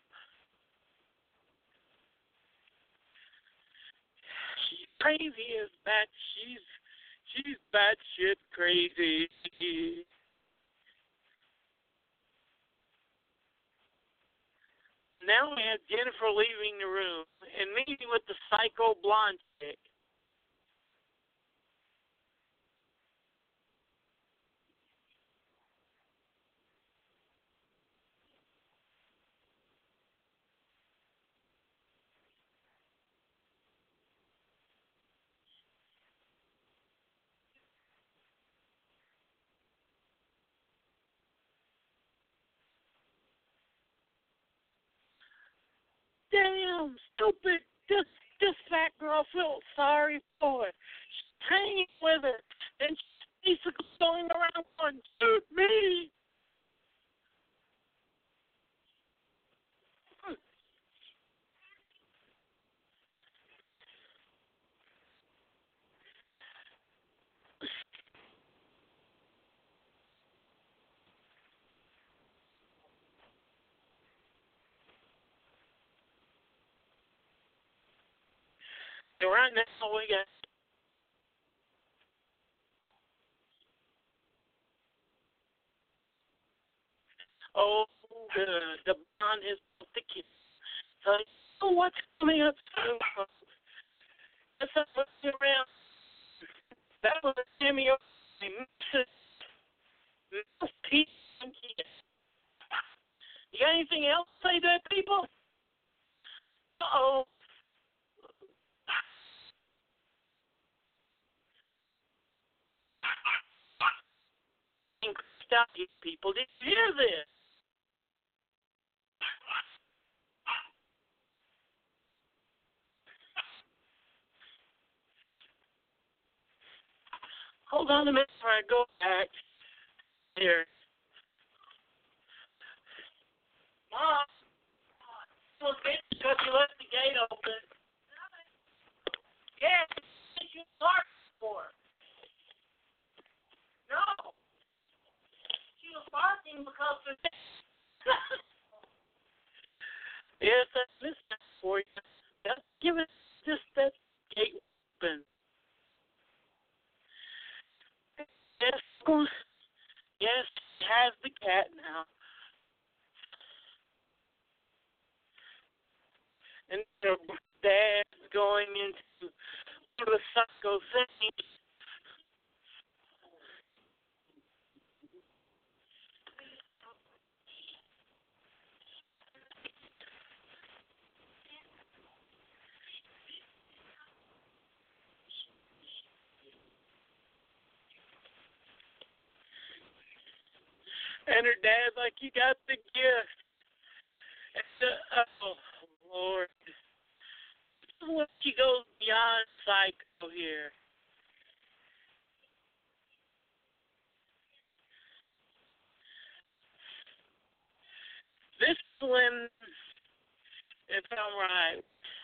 She's crazy as bat. She's batshit crazy. Now we have Jennifer leaving the room and meeting with the psycho blonde chick. Damn, stupid. This fat girl felt sorry for her. She's hanging with her, and she's basically going around going, shoot me. So right now we got the bond is the kid. So you know what's coming up soon. That's what's around. That was a cameo. Peace and kiss. You got anything else to say to that, people? Uh-oh. Stop you people. Did you hear this? Hold on a minute before I go back. Here. Mom. Because you left the gate open. Yeah, you parked for. No. She was barking because of this. Yes, that's this for you. Just give it just that gate open. that now. And their dad's going into the psycho thing. And her dad's like, you got the gift. And, oh, Lord. When she goes beyond psycho here. This one, if I'm right,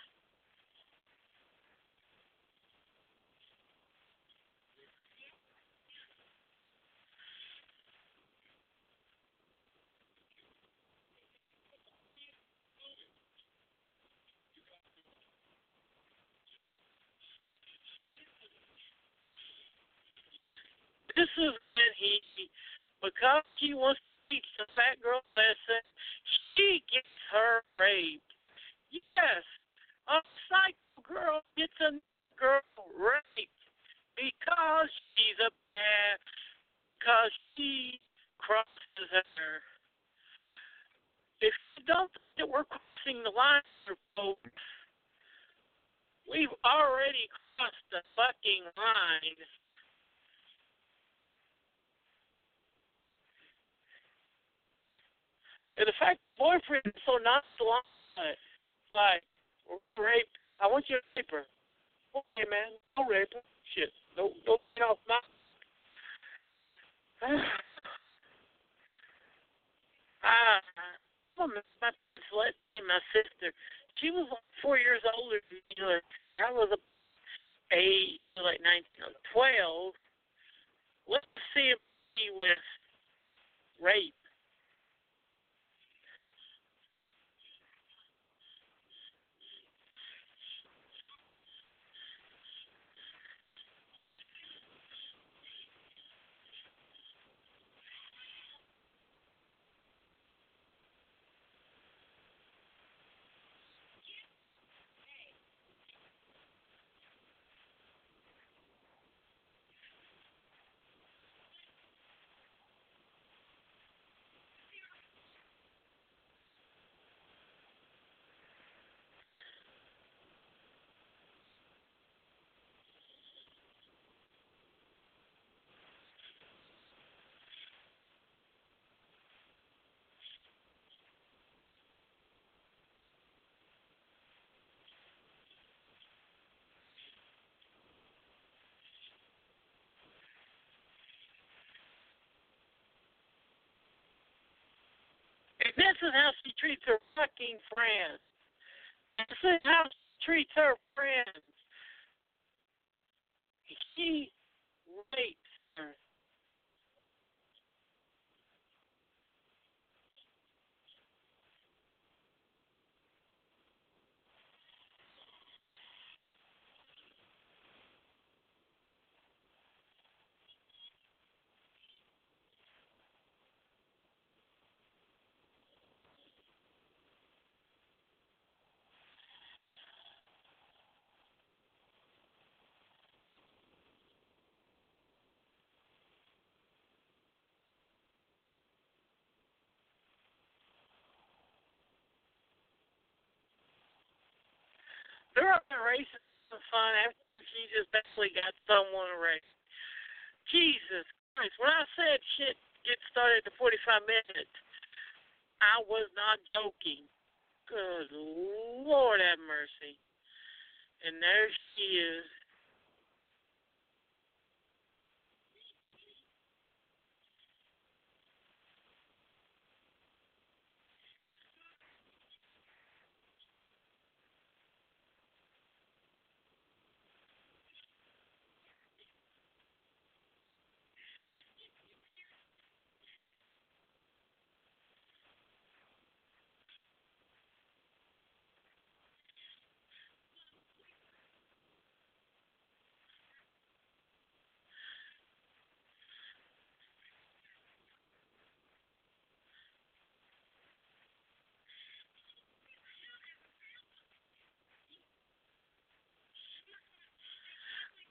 this is when because she wants to teach the fat girl lesson, she gets her raped. Yes, a psycho girl gets a girl raped because she's a bad, because she crosses her. If you don't think that we're crossing the line, folks, we've already crossed the fucking line. And the fact the boyfriend is so nonchalant, like, rape, I want you to rape her. Okay, man, don't rape her. Shit, don't get off my... my sister, she was like 4 years older than me. I was 8, like 19, 12. Let's see if she was raped. This is how she treats her fucking friends. This is how she treats her friends. She rapes her. They're up there racing some fun after she just basically got someone raped. Jesus Christ. When I said shit gets started at 45 minutes, I was not joking. Good Lord have mercy. And there she is.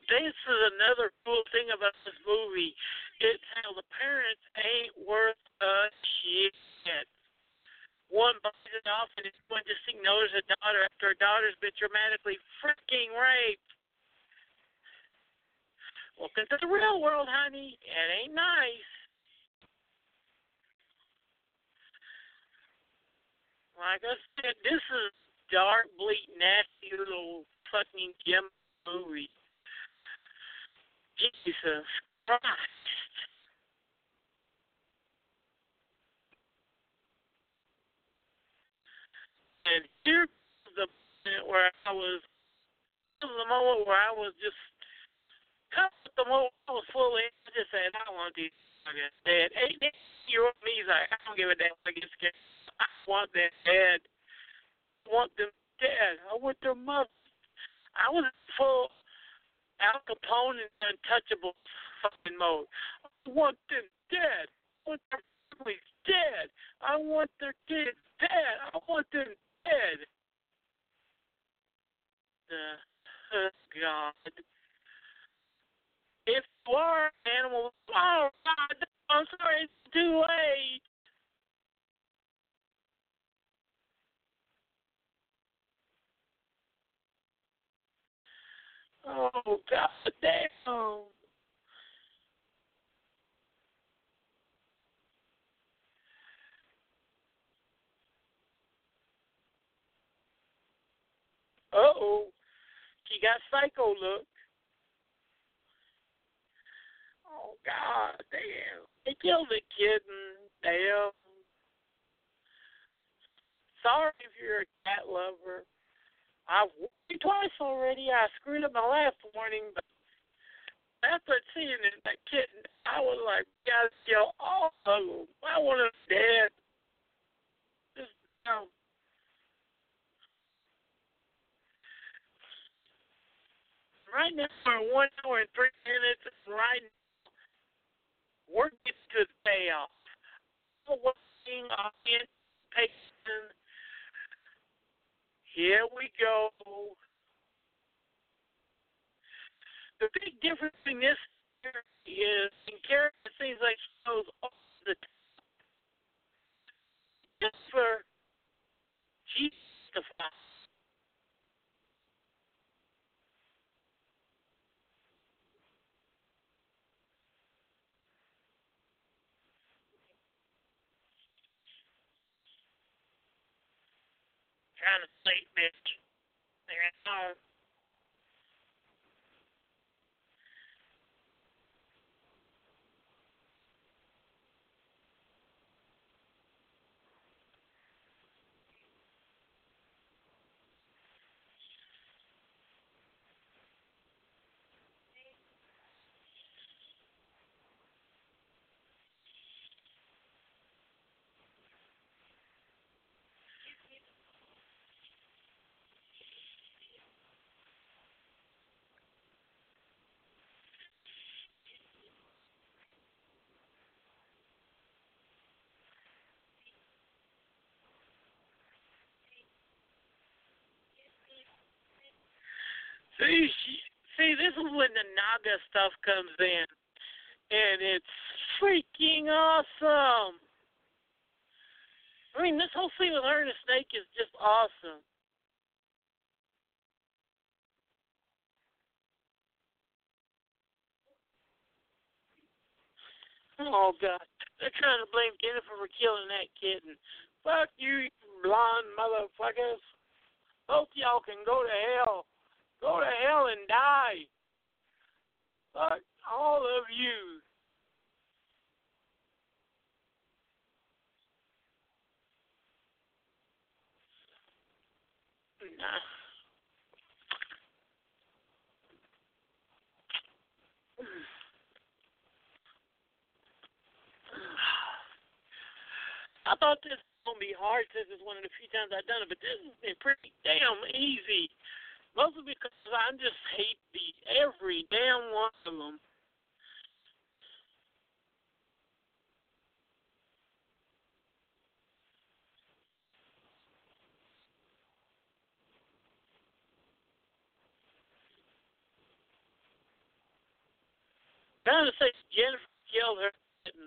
this is another cool thing about this movie. It's how the parents ain't worth a shit. One buys it off and one just ignores a daughter after her daughter's been dramatically freaking raped. Welcome to the real world, honey. It ain't nice. Like I said, this is dark, bleak, nasty little fucking gem movie. Jesus Christ. And here's the moment where I was, this was the moment where I was just, the moment I was fully, I just said, I want these fucking dead. 8-year-old me is like, I don't give a damn if I get scared. I want them dead. I want them dead. I want their mother. I was full Al Capone and Untouchable fucking mode. I want them dead. I want their families dead. I want their kids dead. I want them dead. Oh, God. If you are an animal, oh, God, I'm sorry, it's too late. Oh, God damn. Uh-oh. She got psycho look. Oh, God damn. They killed the kitten. Damn. Sorry if you're a cat lover. I've warned you twice already. I screwed up my last warning, but after seeing that kitten, I was like, gotta kill all of them. I want them dead. Just, right now, for 1 hour and 3 minutes, right now, we're getting to the payoff. I'm waiting on anticipation. Here we go. The big difference in this is in Karen, it seems like she goes off the top. Just for she's the fire. Trying to sleep, bitch. There I go. See, this is when the Naga stuff comes in, and it's freaking awesome. I mean, this whole scene with her and the snake is just awesome. Oh, God. They're trying to blame Jennifer for killing that kitten. Fuck you, you blonde motherfuckers. Both y'all can go to hell. Go to hell and die. Fuck all of you. Nah. I thought this was going to be hard since it's one of the few times I've done it, but this has been pretty damn easy. Mostly because I just hate every damn one of them. trying to say Jennifer killed her.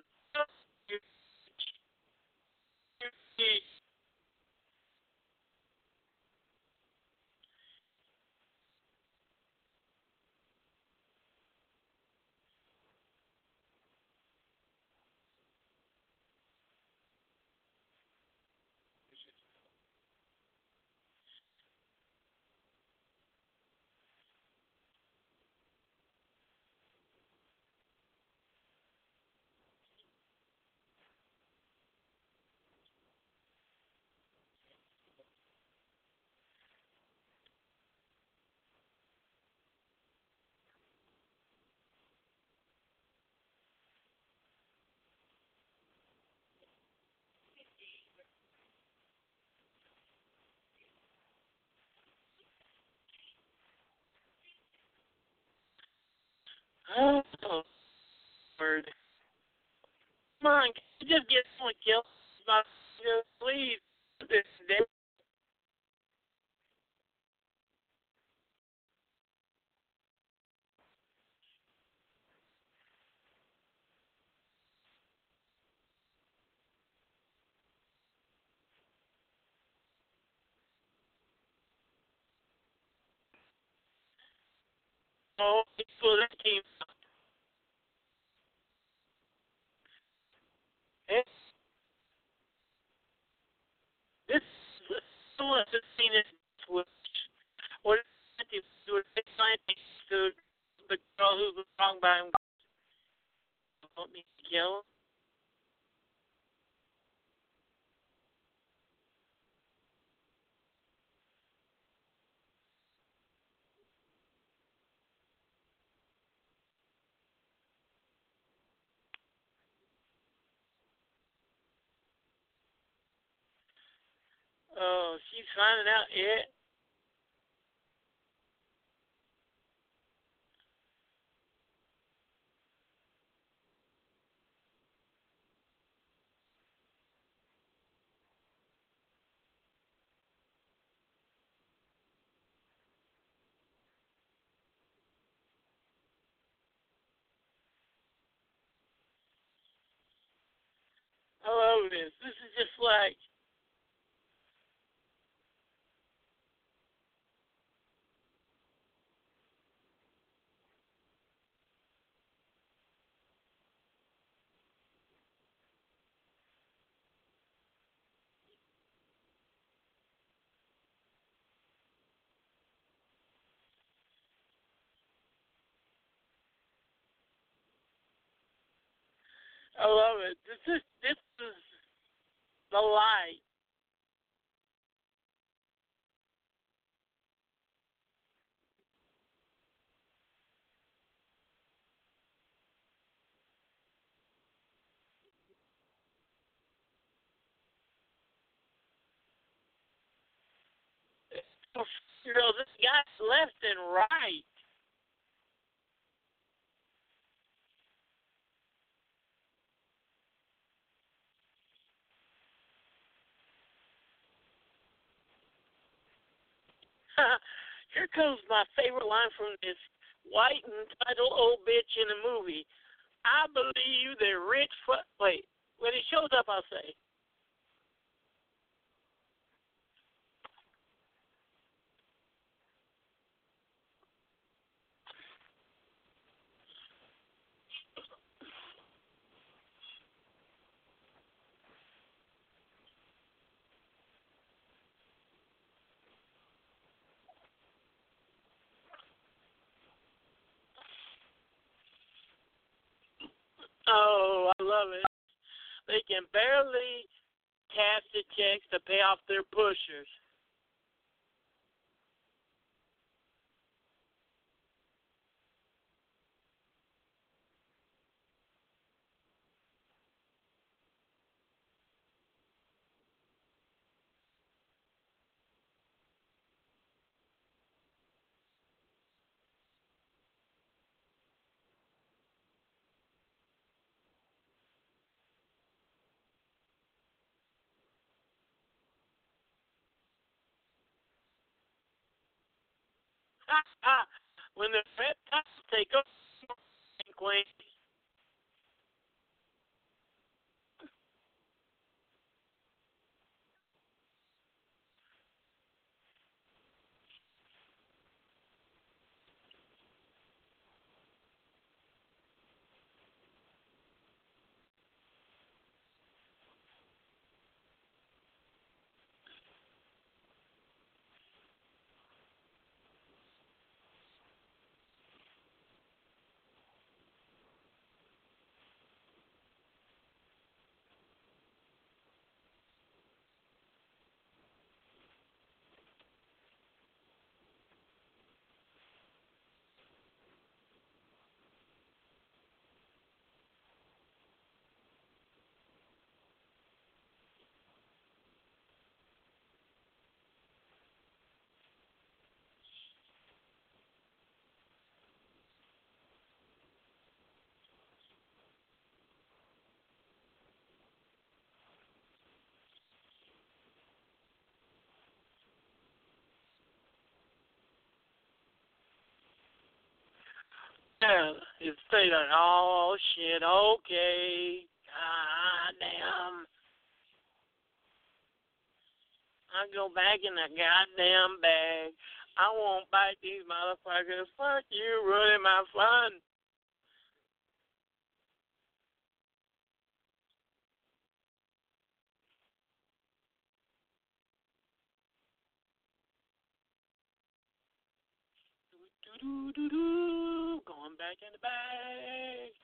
Oh, Lord. Come on, can you just get someone killed? Please. This day. Oh, people that came out. Hey, this someone has seen this switch. What did you do? It's scientists to the girl who was wrong by him. Want me to kill him? Oh, she's finding out yet. I love this. This is just like, I love it. This is the light. You know, this guy's left and right. Here comes my favorite line from this white entitled old bitch in the movie. I believe the rich wait, when it shows up, I'll say. Oh, I love it. They can barely cash the checks to pay off their pushers. When the reptiles take over, Queen, Yeah, it's say like, oh shit, okay, god damn. I go back in the goddamn bag. I won't bite these motherfuckers. Fuck you, ruining my fun. Do-do-do-do. Going back in the bag.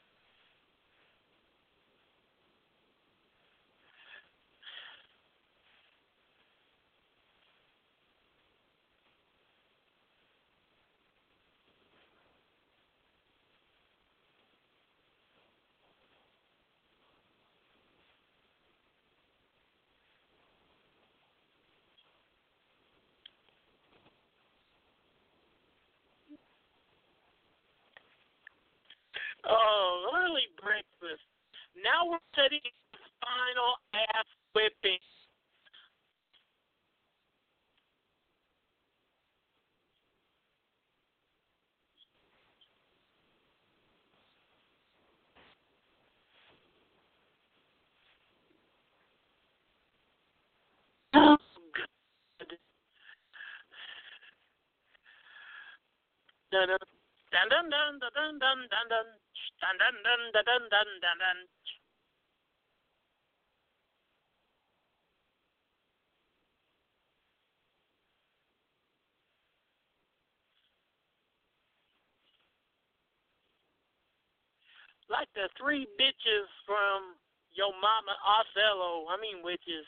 Oh, early breakfast. Now we're setting the final ass whipping. Oh, God. Dun dun dun dun dun dun dun dun dun dun dun dun dun dun dun dun. Like the three bitches from Yo Mama Othello. I mean witches.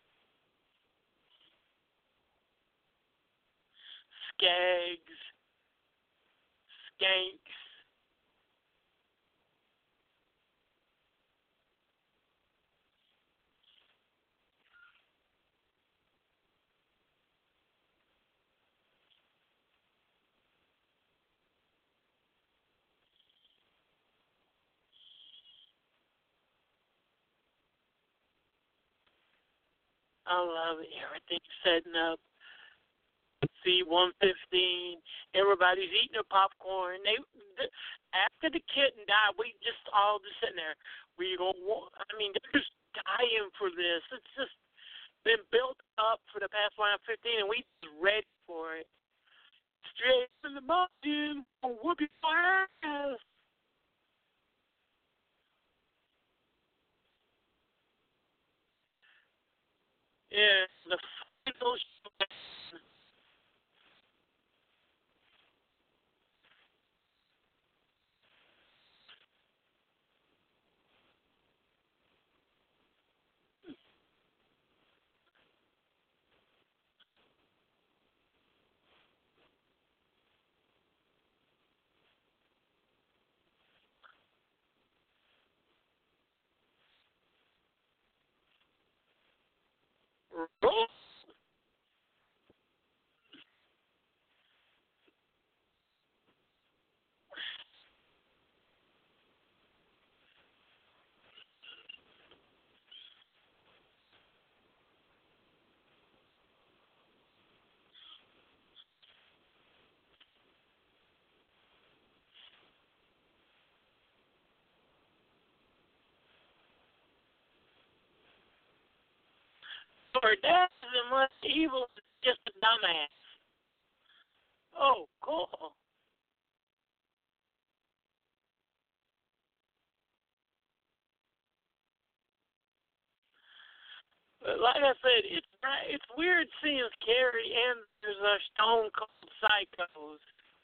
Skags. Skanks. I love it. Everything's setting up. C-115. Everybody's eating their popcorn. After the kitten died, we just all just sitting there. They're just dying for this. It's just been built up for the past 115, and we just ready for it. Straight to the mountain, whoop your ass. Yeah, the final show. Her dad isn't much evil, just a dumbass. Oh, cool. But like I said, it's weird seeing Carrie and there's a Stone Cold Psychos.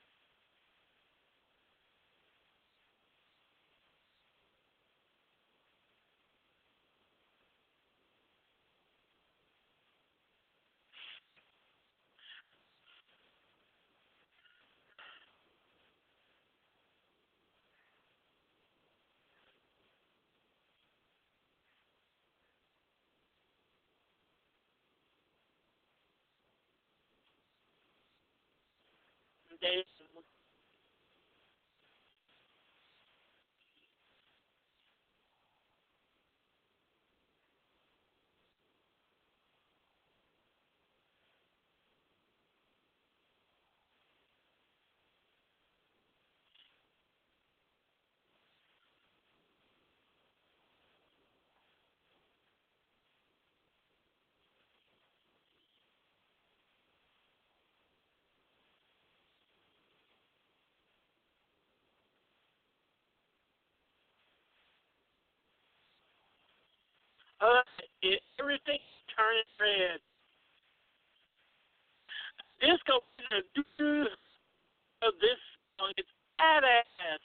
They, Everything turning red. Disco of this song, it's badass.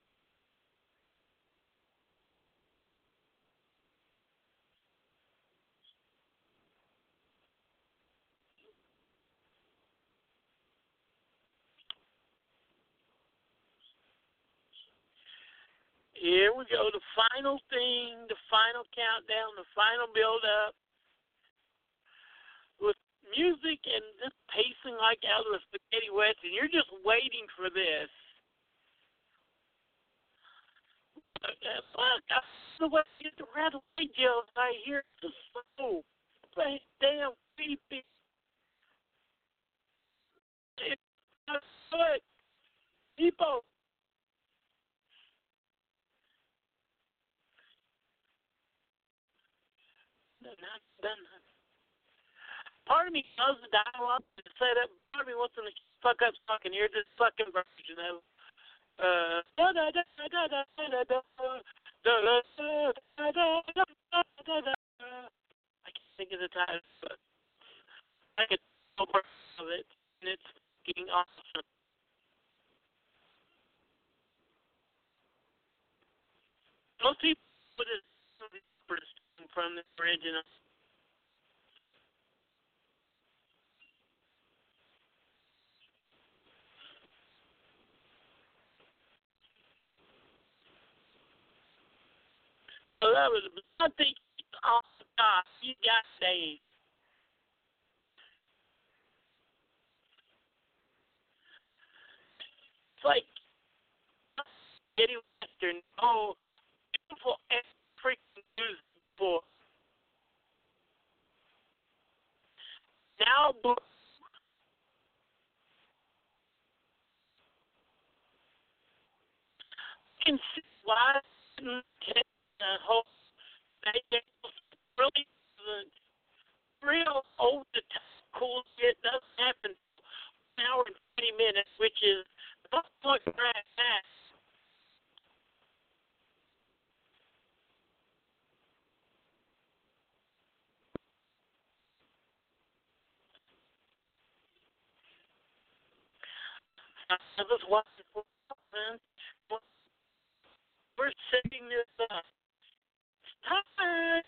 Here we go, the final thing, the final countdown, the final build-up. With music and just pacing like out of the spaghetti western, you're just waiting for this. Look, the way you get the rattle gels I hear it's so damn creepy. It's not good. People. Part of me knows the dialogue to set up. Part of me wants them to fuck up so I can hear this fucking version of da da da da da da da da da da. I can't think of the title, but I can tell part of it, and it's fucking awesome. Most people put it from the original. So that was something. Oh God, you got saved. It's like Eddie Western. Oh, beautiful and freaking music for. Now, you can see why the whole really real over the top cool shit doesn't happen an hour and 20 minutes, which is not much right now. I was watching for man. We're setting this up. It's time.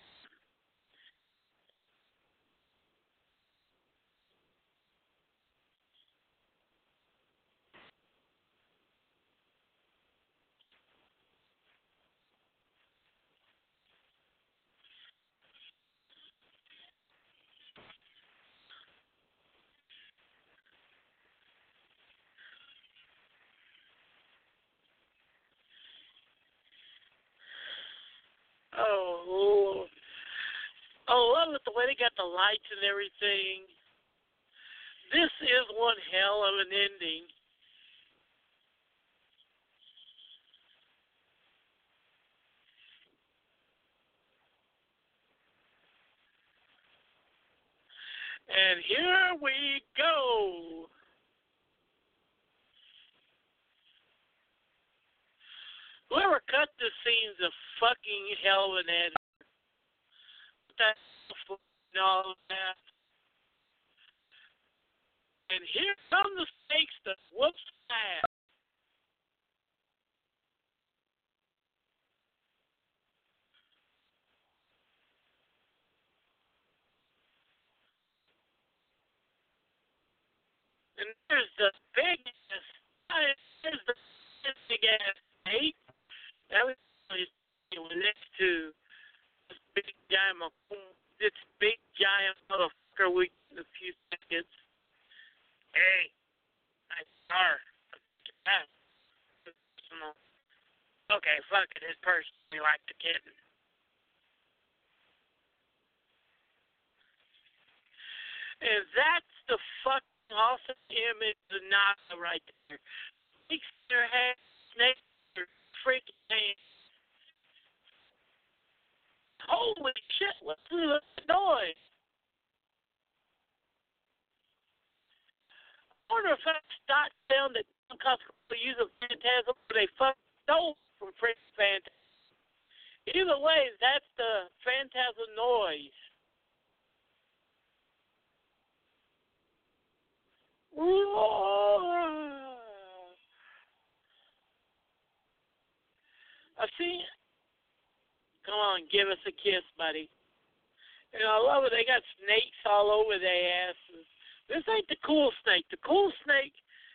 Oh, I love it the way they got the lights and everything. This is one hell of an ending. And here we go. Whoever cut the scene's a fucking hell of an editor. That's and all of that. And here come the stakes that whoops ass. And there's the biggest, there's the big ass snake. That was next to this big giant, this big giant motherfucker we in a few seconds. Hey, nice car. Okay, fuck it. His personally like the kitten. And that's the fucking awesome image of Nasa right there. Snakes in their head, snakes in their freaking hands. Holy shit, listen to the noise. I wonder if that dot sound that Costco use of Phantasm, they fucking stole from Phantasm. Either way, that's the Phantasm noise. I see. Come on, give us a kiss, buddy. And I love it. They got snakes all over their asses. This ain't the cool snake. The cool snake.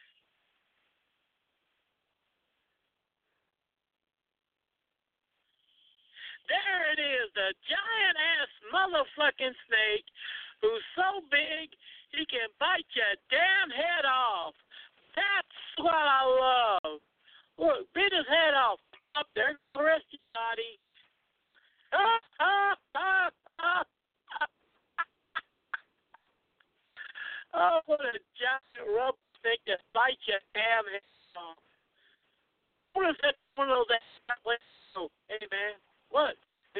There it is, the giant-ass motherfucking snake who's so big he can bite your damn head off. That's what I love. Look, bit his head off. Up there, the rest of your body. Oh, what a giant rubber snake that bites your damn head off. What is that one of those that? Hey, man. What?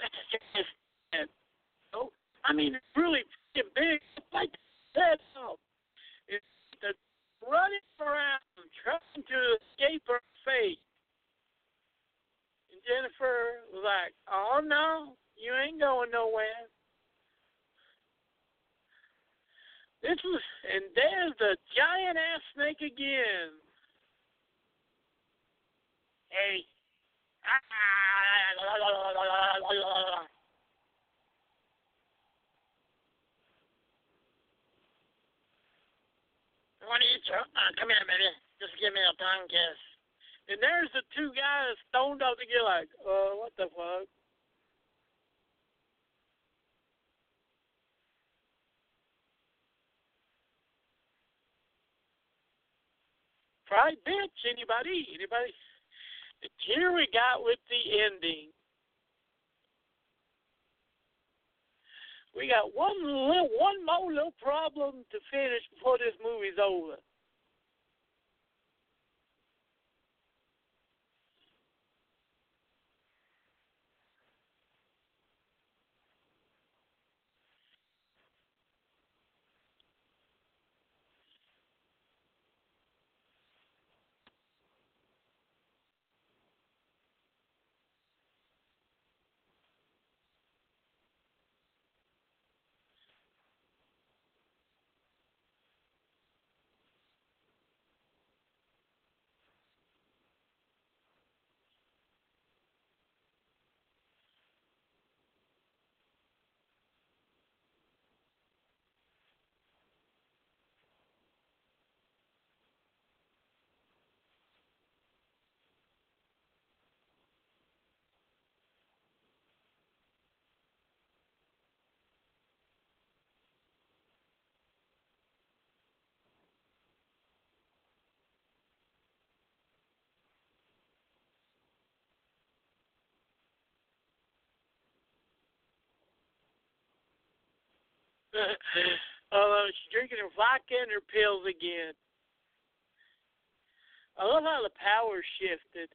Oh, I mean, it's really freaking big. Like that, it's running around trying to escape her fate. And Jennifer was like, "Oh no, you ain't going nowhere." And there's the giant ass snake again. Hey. What are you doing? Come here, baby. Just give me a tongue kiss. And there's the two guys stoned up together like, what the fuck? Fried bitch, anybody? Here we got with the ending. We got one more little problem to finish before this movie's over. She's drinking her vodka and her pills again. I love how the power shifted.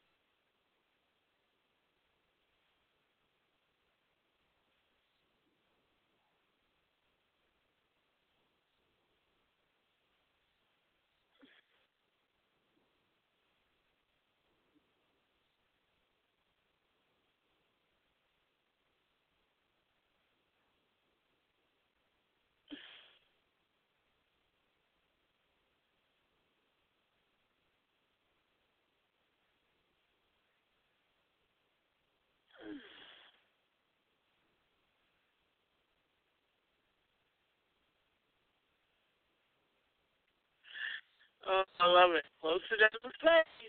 I love it. Closer to the face.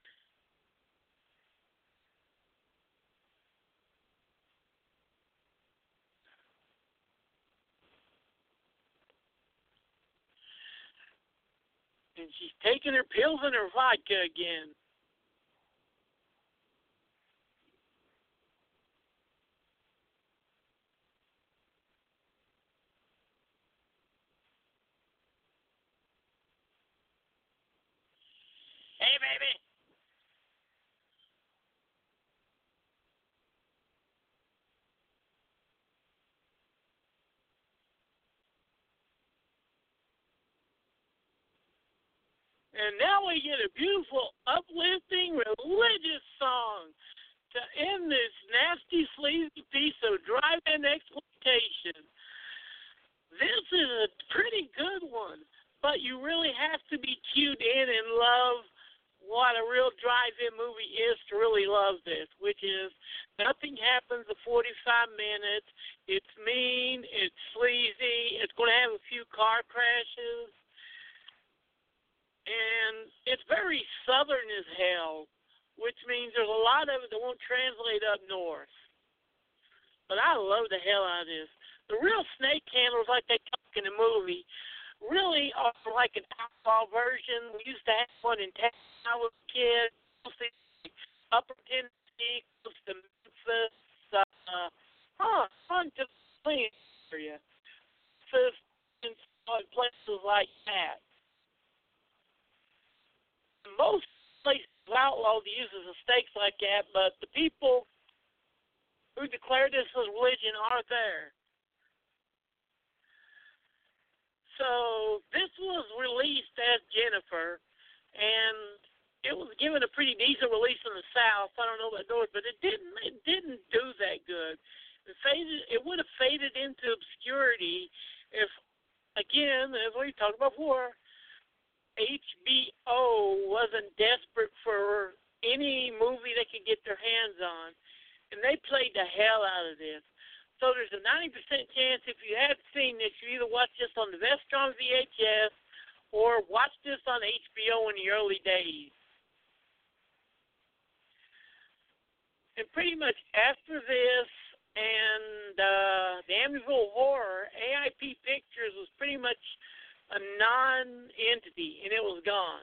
And she's taking her pills and her vodka again. Hey, baby. And now we get a beautiful, uplifting, religious song. to end this nasty, sleazy piece of drive-in exploitation. This is a pretty good one, but you really have to be cued in and love what a real drive-in movie is to really love this, which is nothing happens in 45 minutes. It's mean, it's sleazy, it's going to have a few car crashes, and it's very southern as hell, which means there's a lot of it that won't translate up north. But I love the hell out of this. The real snake handlers, like they talk in the movie, really are like an outlaw version. We used to have one in Texas when I was a kid. Upper Tennessee, close to Memphis, on to the Plains area. And places like that. Most places outlaw the use of stakes like that, but the people who declare this as religion are there. So this was released as Jennifer, and it was given a pretty decent release in the South. I don't know about North, but it didn't do that good. It would have faded into obscurity if, again, as we talked about before, HBO wasn't desperate for any movie they could get their hands on, and they played the hell out of this. So there's a 90% chance if you haven't seen this, you either watch this on the Vestron VHS or watch this on HBO in the early days. And pretty much after this and the Amityville Horror, AIP Pictures was pretty much a non-entity, and it was gone.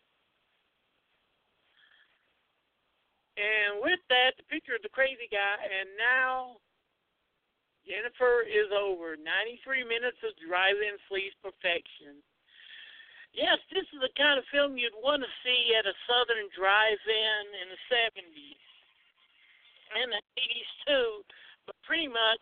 And with that, the picture of the crazy guy, and now Jennifer is over. 93 minutes of drive-in sleaze perfection. Yes, this is the kind of film you'd want to see at a southern drive-in in the 70s. And the 80s, too. But pretty much,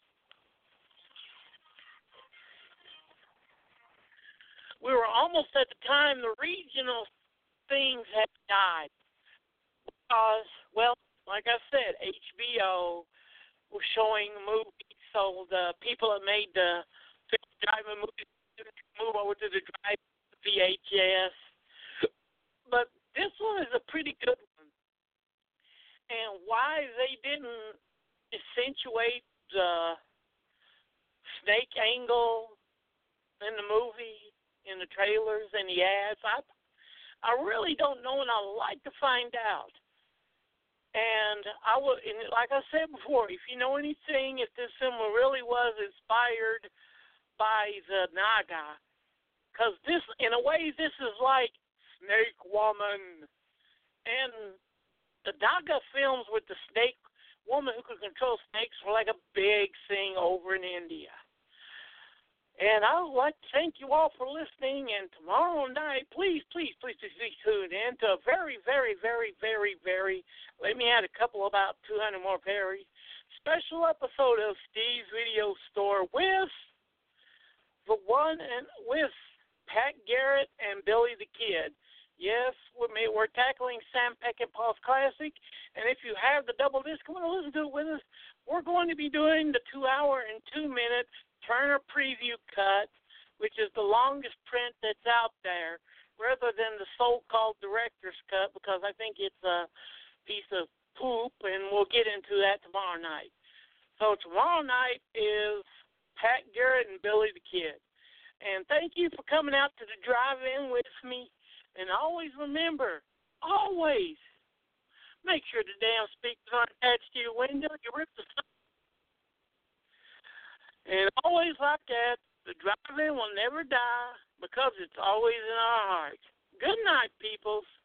we were almost at the time the regional things had died. Because, well, like I said, HBO was showing movies. So the people that made the drive-in movies move over to the drive VHS. But this one is a pretty good one. And why they didn't accentuate the snake angle in the movie, in the trailers and the ads, I really don't know, and I'd like to find out. And like I said before, if you know anything, if this film really was inspired by the Naga, because this, in a way, this is like Snake Woman. And the Naga films with the snake woman who could control snakes were like a big thing over in India. And I would like to thank you all for listening. And tomorrow night, please tune in to a very, very, very, very, very, let me add a couple, about 200 more Perry, special episode of Steve's Video Store with with Pat Garrett and Billy the Kid. Yes, we're tackling Sam Peckinpah's classic. And if you have the double disc and want to listen to it with us, we're going to be doing the 2 hour and 2 minute Turner preview cut, which is the longest print that's out there, rather than the so-called director's cut, because I think it's a piece of poop, and we'll get into that tomorrow night. So tomorrow night is Pat Garrett and Billy the Kid. And thank you for coming out to the drive-in with me. And always remember, always make sure the damn speakers aren't attached to your window. You rip the sun. And always like that, the drive-in will never die because it's always in our hearts. Good night, peoples.